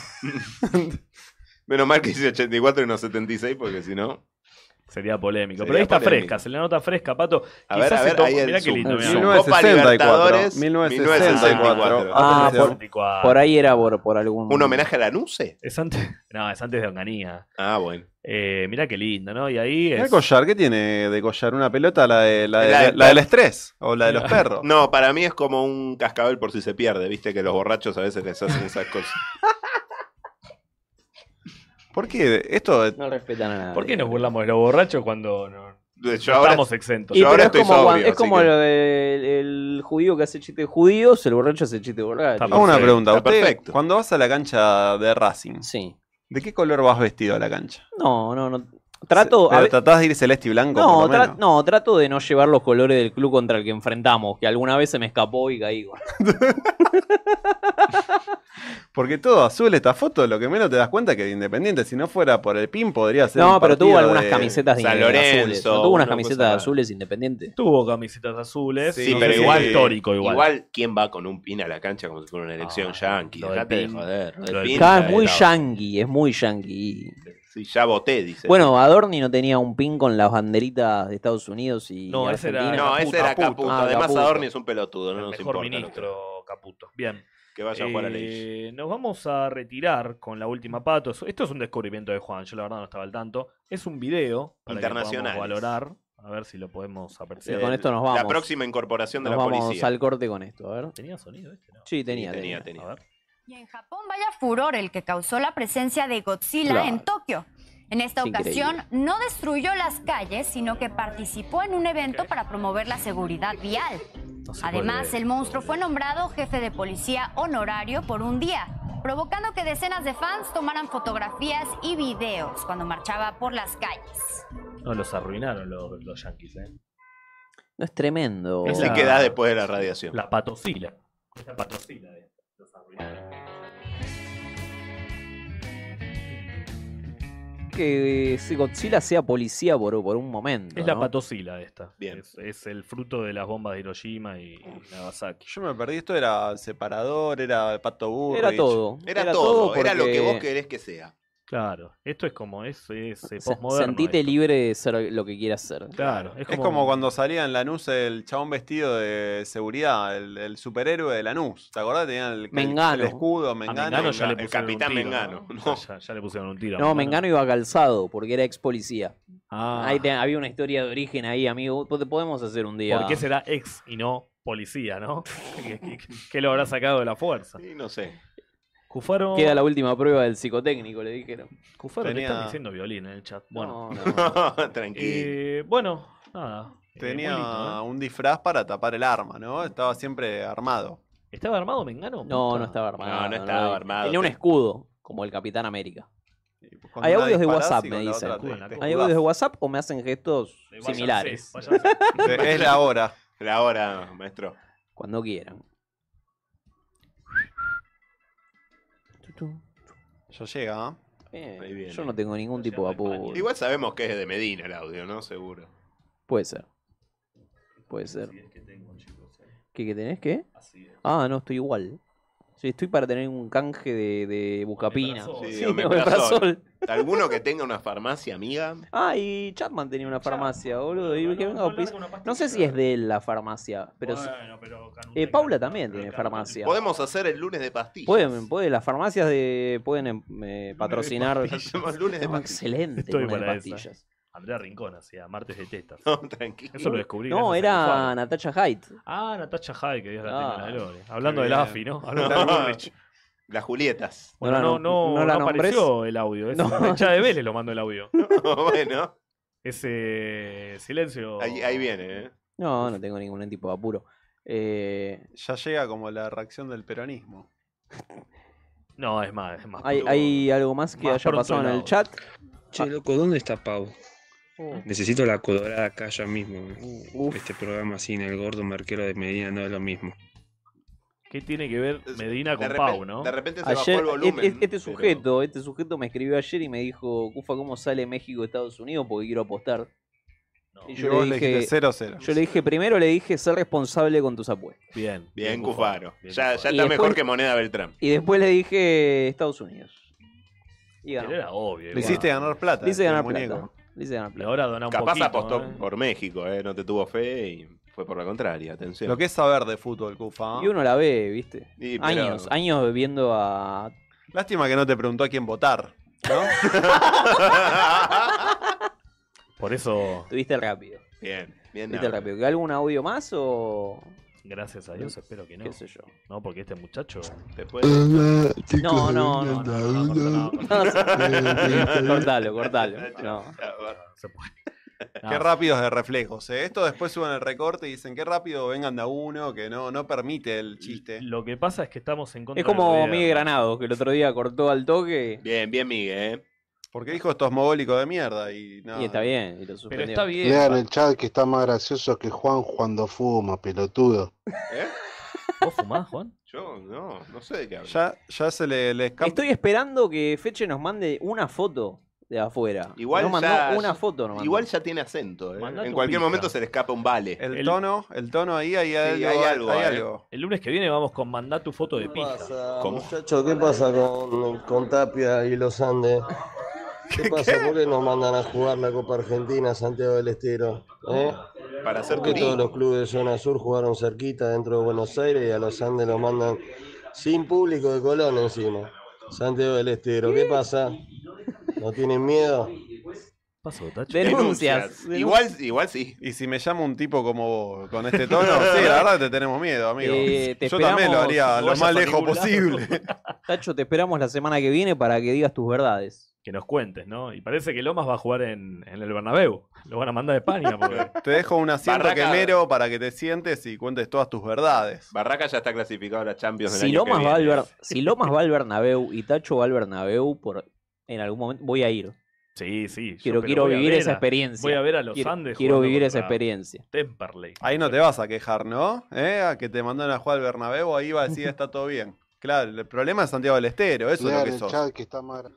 Menos mal que hice 84 y no 76, porque si no... Sería polémico. Sería Pero ahí está polémico. fresca, se le nota fresca, Pato. A Quizás ver, se tomó- ahí el mirá qué zoom. lindo. El mirá. zoom. 1964. 1964. Ah, Atención. 64. Por ahí era por algún. ¿Un homenaje a la Nuce? Es antes, no, es antes de Onganía. Ah, bueno. Mirá qué lindo, ¿no? Y ahí Mirá es... collar, ¿qué tiene de collar? ¿Una pelota? ¿La del del estrés? ¿O la de los perros? No, para mí es como un cascabel por si se pierde, viste que los borrachos a veces les hacen esas cosas. ¿Por qué? Esto No respetan a nadie. ¿Por qué nos burlamos de los borrachos cuando no Yo ahora, estamos exentos? Y yo ahora pero estoy sobrio, es como así que- lo el judío que hace chiste de judíos, el borracho hace chiste de borracho. Está Hago una perfecto, pregunta. está Usted, perfecto. cuando vas a la cancha de Racing, Sí. ¿de qué color vas vestido a la cancha? No. Trato. Pero a ver- tratás de ir celeste y blanco, no, por lo menos. no, trato de no llevar los colores del club contra el que enfrentamos, que alguna vez se me escapó y caí. Porque todo azul esta foto, lo que menos te das cuenta es que de Independiente, si no fuera por el pin, podría ser No, un pero tuvo partido algunas de camisetas de San azules. Lorenzo, No tuvo unas una camisetas cosa- azules independientes. Tuvo camisetas azules. Sí, no pero sé si igual, histórico igual. igual, ¿quién va con un pin a la cancha como si fuera una elección yankee? lo del Dejate de pin. joder. Lo El del pin, pin. Acá es muy no. yankee, es muy yankee. Sí, ya voté, dice. Bueno, Adorni no tenía un pin con las banderitas de Estados Unidos y No, ese era- Argentina. no, ese era Caputo. Caputo. Ah, Además, Caputo. Adorni es un pelotudo, no el nos mejor importa. lo que- ministro Caputo. Bien. Que vaya a jugar a la ley. Nos vamos a retirar con la última pato. Esto es un descubrimiento de Juan, yo la verdad no estaba al tanto. Es un video para que podamos Internacionales. valorar. A ver si lo podemos apreciar. con esto nos vamos. La próxima incorporación de Nos la vamos policía. al corte con esto, a ver. ¿Tenía sonido este? No. Sí, tenía. tenía. A ver. Y en Japón vaya furor el que causó la presencia de Godzilla Claro. en Tokio. En esta Es ocasión increíble. no destruyó las calles, sino que participó en un evento para promover la seguridad vial. No se Además, puede- el monstruo fue nombrado jefe de policía honorario por un día, provocando que decenas de fans tomaran fotografías y videos cuando marchaba por las calles. No, los arruinaron los yankees, ¿eh? No es tremendo. Así que da después de la radiación. La patosila. Es la patosila de los arruinados. Que ese Godzilla sea policía por un momento. Es la ¿no? patosila esta. Bien. Es el fruto de las bombas de Hiroshima y Nagasaki. Yo me perdí, esto era separador, era Pato Burrich. Era todo. Era todo, porque... era lo que vos querés que sea. Claro, esto es como postmoderno. Sentite libre de ser lo que quieras ser. Claro, Es como cuando salía en Lanús el chabón vestido de seguridad, el superhéroe de Lanús. ¿Te acordás? Tenían el Mengano. escudo, A Mengano. ya le el pusieron capitán un tiro, Mengano. ¿no? No. Ya le pusieron un tiro. No, Mengano iba calzado porque era ex policía. Ah, Había una historia de origen ahí, amigo. Podemos hacer un día. ¿por qué será ex y no policía, no? ¿Qué lo habrá sacado de la fuerza? Sí, no sé. Cufaro. Queda la última prueba del psicotécnico, le dijeron. Cufaro Tenía- le están diciendo violín en el chat. Bueno, No. Tranquilo. bueno, nada. Tenía muy lindo, ¿eh? un disfraz para tapar el arma, ¿no? Estaba siempre armado. ¿Estaba armado Mengano? No estaba armado. No, no estaba armado. Tenía un escudo, como el Capitán América. Cuando Hay una audios de disparás WhatsApp, y me con la dicen. otra te ¿Hay escudás. audios de WhatsApp o me hacen gestos Váyanse, similares? váyanse. Es la hora. La hora, maestro. Cuando quieran. Ya llega, Ahí viene. Yo no tengo ningún tipo de apuro. Igual sabemos que es de Medina el audio, ¿no? Seguro. Puede ser. Puede ser. ¿Qué tenés? ¿Qué? Así es. Ah, no, estoy igual. Sí, estoy para tener un canje de Buscapina. Sí, Sí, omeprazol. ¿Alguno que tenga una farmacia amiga? Ah, y Chapman tenía una farmacia, boludo. Y que venga a pis- No sé si es de él la farmacia, pero sí. Bueno, pero Paula también tiene farmacia. Podemos hacer el lunes de pastillas. Pueden, las farmacias pueden patrocinar. Hacemos lunes de No, pastillas. excelente, Estoy lunes de para esa. pastillas. Andrea Rincón hacía martes de tetas. No, tranquilo. Eso lo descubrí. No, gracias a era Cufaro. Natasha Haidt. Ah, Natasha High, que Dios la Ah, tenga en la gloria. Hablando qué de la bien. AFI, ¿no? No, Hablando de Bullrich. Las Julietas. Bueno, No la nombres. apareció el audio. No. No. Ya de Vélez lo mandó el audio. Bueno, Ese silencio. ahí viene, ¿eh? No tengo ningún tipo de apuro. Ya llega como la reacción del peronismo. No, es más. ¿Hay algo más que Más haya pronto pasado en el el audio. chat? Che, loco, ¿dónde está Pau? Oh. Necesito la colorada acá ya mismo. Uf. Este programa sin el gordo marquero de Medina no es lo mismo. ¿Qué tiene que ver Medina con De Pau, repente- no? De repente se Ayer, bajó el volumen. este sujeto me escribió ayer y me dijo, Cufa, ¿cómo sale México de Estados Unidos? Porque quiero apostar. Y Y vos le dijiste 0-0. yo le dije, primero le dije, ser responsable con tus apuestas. Bien. Bien, Cufaro. Bien, Ya Cufaro. está Y mejor después- que Moneda Beltrán. Y después le dije, Estados Unidos. Y ganó. Pero era obvio. Le igual. hiciste ganar plata. Le hice el ganar muñeco. plata. Le hice ganar Y plata. ahora dona un Capaz poquito, apostó ¿eh? por México, ¿eh? No te tuvo fe y fue por la contraria. Atención. Lo que es saber de fútbol, Cufa. Y uno la ve, ¿viste? Sí, pero- Años viendo a... Lástima que no te preguntó a quién votar. ¿No? Por eso, Tuviste rápido. Bien, bien. Tuviste nada. rápido. ¿Que algún audio más o...? gracias a Dios, espero que no. ¿Qué sé yo? No, porque este muchacho. Después. No. Cortalo. No. Se puede. Qué rápidos de reflejos. Esto después suben el recorte y dicen qué rápido vengan de a uno, que no permite el chiste. Lo que pasa es que estamos en contra Es como del gobierno. Miguel Granado, que el otro día cortó al toque. Bien, Miguel, ¿eh? Porque dijo esto es mogólico de mierda y no. Y está bien, y lo Pero suspendió. está bien. Lean el chat que está más gracioso que Juan cuando fuma, pelotudo. ¿Eh? ¿Vos fumás, Juan? Yo no sé de qué hablo. Ya se le escapa. Estoy esperando que Feche nos mande una foto de afuera. Igual nos mandó ya- una foto nomás. Igual ya tiene acento, ¿eh? Mandate En un cualquier pizza. momento se le escapa un vale. El tono ahí hay algo. hay algo, hay ¿eh? algo. El lunes que viene vamos con mandá tu foto de pija. ¿Cómo? Muchachos, ¿qué pasa con Tapia y los Andes? ¿Qué pasa? ¿Por qué nos mandan a jugar la Copa Argentina a Santiago del Estero? Para hacer ¿Por qué turismo. todos los clubes de zona sur jugaron cerquita dentro de Buenos Aires y a los Andes los mandan sin público de Colón encima? Santiago del Estero, ¿qué pasa? ¿No tienen miedo? Pasó, Tacho. Denuncias. Igual sí. Y si me llama un tipo como vos, con este tono, sí, la verdad que te tenemos miedo, amigo. Te Yo también lo esperamos, haría no lo vayas más a lejos ningún lado. posible. Tacho, te esperamos la semana que viene para que digas tus verdades. Que nos cuentes, ¿no? Y parece que Lomas va a jugar en el Bernabéu. Lo van a mandar de España. Porque... Te dejo un asiento Barraca. quemero para que te sientes y cuentes todas tus verdades. Barraca ya está clasificado a la Champions del Si año que Lomas, viene. si Lomas va al Bernabéu y Tacho va al Bernabéu, en algún momento voy a ir. Sí, sí. Quiero vivir esa experiencia. Voy a ver a los Andes. Quiero vivir esa experiencia. Temperley. Ahí no te vas a quejar, ¿no? A que te mandan a jugar al Bernabéu, ahí va a decir está todo bien. Claro, el problema es Santiago del Estero, eso es lo que sos. Chat que está mal.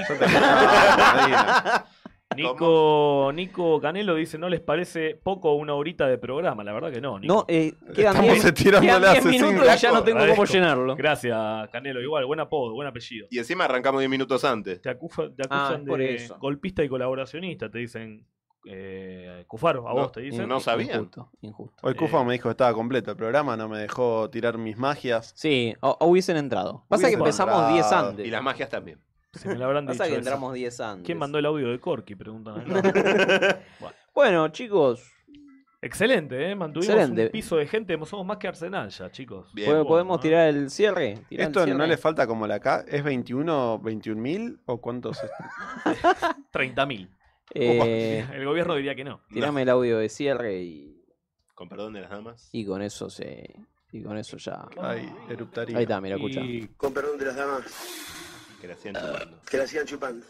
Nico Canelo dice, ¿no les parece poco una horita de programa? La verdad que no, Nico. No, quedan 10 minutos y ya no tengo cómo llenarlo. Gracias, Canelo. Igual, buen apodo, buen apellido. Y encima arrancamos 10 minutos antes. Te acusan de golpista y colaboracionista, te dicen. Cufaro, a vos te dicen. No sabía. Injusto. Hoy Cufaro me dijo que estaba completo el programa, no me dejó tirar mis magias. Sí, hubiesen entrado. Pasa que empezamos 10 antes. Y las magias también. Se me lo habrán dicho. Pasa que eso. entramos 10 antes. ¿Quién mandó el audio de Corky? Preguntan. Bueno, chicos. Excelente, mantuvimos un piso de gente. Somos más que Arsenal ya, chicos. Bien, ¿podemos tirar el cierre? ¿Esto no le falta como la K? ¿Es 21.000 o cuántos? 30.000. El gobierno diría que no. Tirame el audio de cierre y. Con perdón de las damas. Y con eso ya. Ahí, eruptaría. Ahí está, mira, escucha. Con perdón de las damas. Que la sigan chupando. Que la sigan chupando.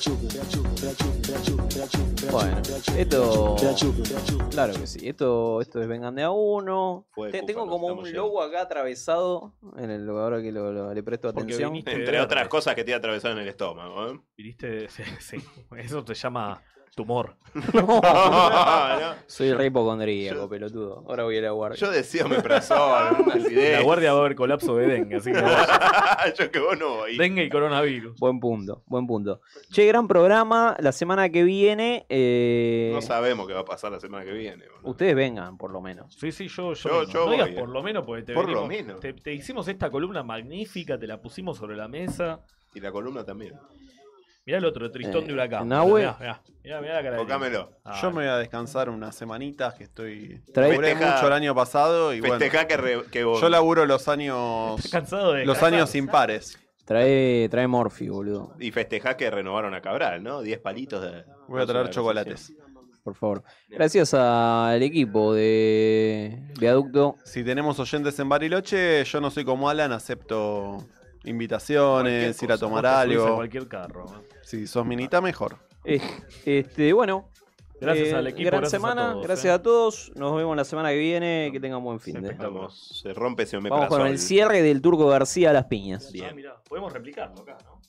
Bueno, esto. Claro que sí. Esto es Vengan de a uno. Tengo como un logo acá atravesado. En el ahora que le presto atención. Entre otras cosas que te ha atravesado en el estómago. Viniste. Sí. Eso se llama tumor. No. Soy re hipocondríaco, pelotudo. Ahora voy a la guardia. Yo decía omeprazol, unas ideas. La guardia va a haber colapso de dengue, así que yo que vos no voy. Dengue y coronavirus. Buen punto. Che, gran programa. La semana que viene. No sabemos qué va a pasar la semana que viene. Boludo. Ustedes vengan, por lo menos. Sí, yo no digas por lo menos, porque lo menos. Te hicimos esta columna magnífica, te la pusimos sobre la mesa. Y la columna también. Mirá el otro, Tristón de Huracán. Mirá la cara. Enfocámelo. Yo me voy a descansar unas semanitas que estoy. Laburé mucho el año pasado y festejá bueno. que vos. Yo laburo los años. Cansado de los años impares. Trae Morphy, boludo. Y festejá que renovaron a Cabral, ¿no? 10 palitos de. Voy a traer chocolates. Por favor. Gracias al equipo de Viaducto. Si tenemos oyentes en Bariloche, yo no soy como Alan, acepto invitaciones, ir a tomar algo. Cualquier carro. Si sos minita, mejor. Bueno. Gracias al equipo. Gran gracias semana, a todos, gracias a todos. Nos vemos la semana que viene. Que tengan buen fin de. Se rompe ese omeprazol. Vamos con el cierre del Turco García a las piñas. Bien. Mirá, podemos replicarlo acá, ¿no?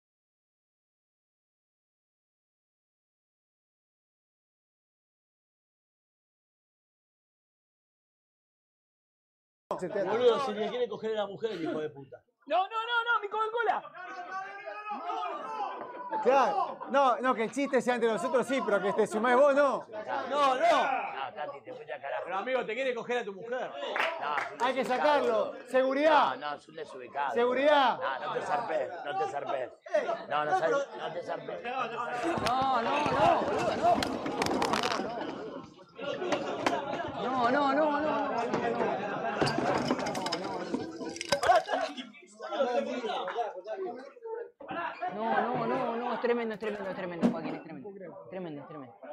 Boludo, si le quiere coger a la mujer, el hijo de puta. No, mi Coca-Cola. Claro, no, que el chiste sea entre nosotros sí, pero que te sumás vos no. No, Tati, te voy a carajo. Pero amigo, te quiere coger a tu mujer. No, hay que sacarlo. Seguridad. No, es un desubicado. Seguridad. No te zarpes. No te zarpes. No, es tremendo, Joaquín, es tremendo. Tremendo.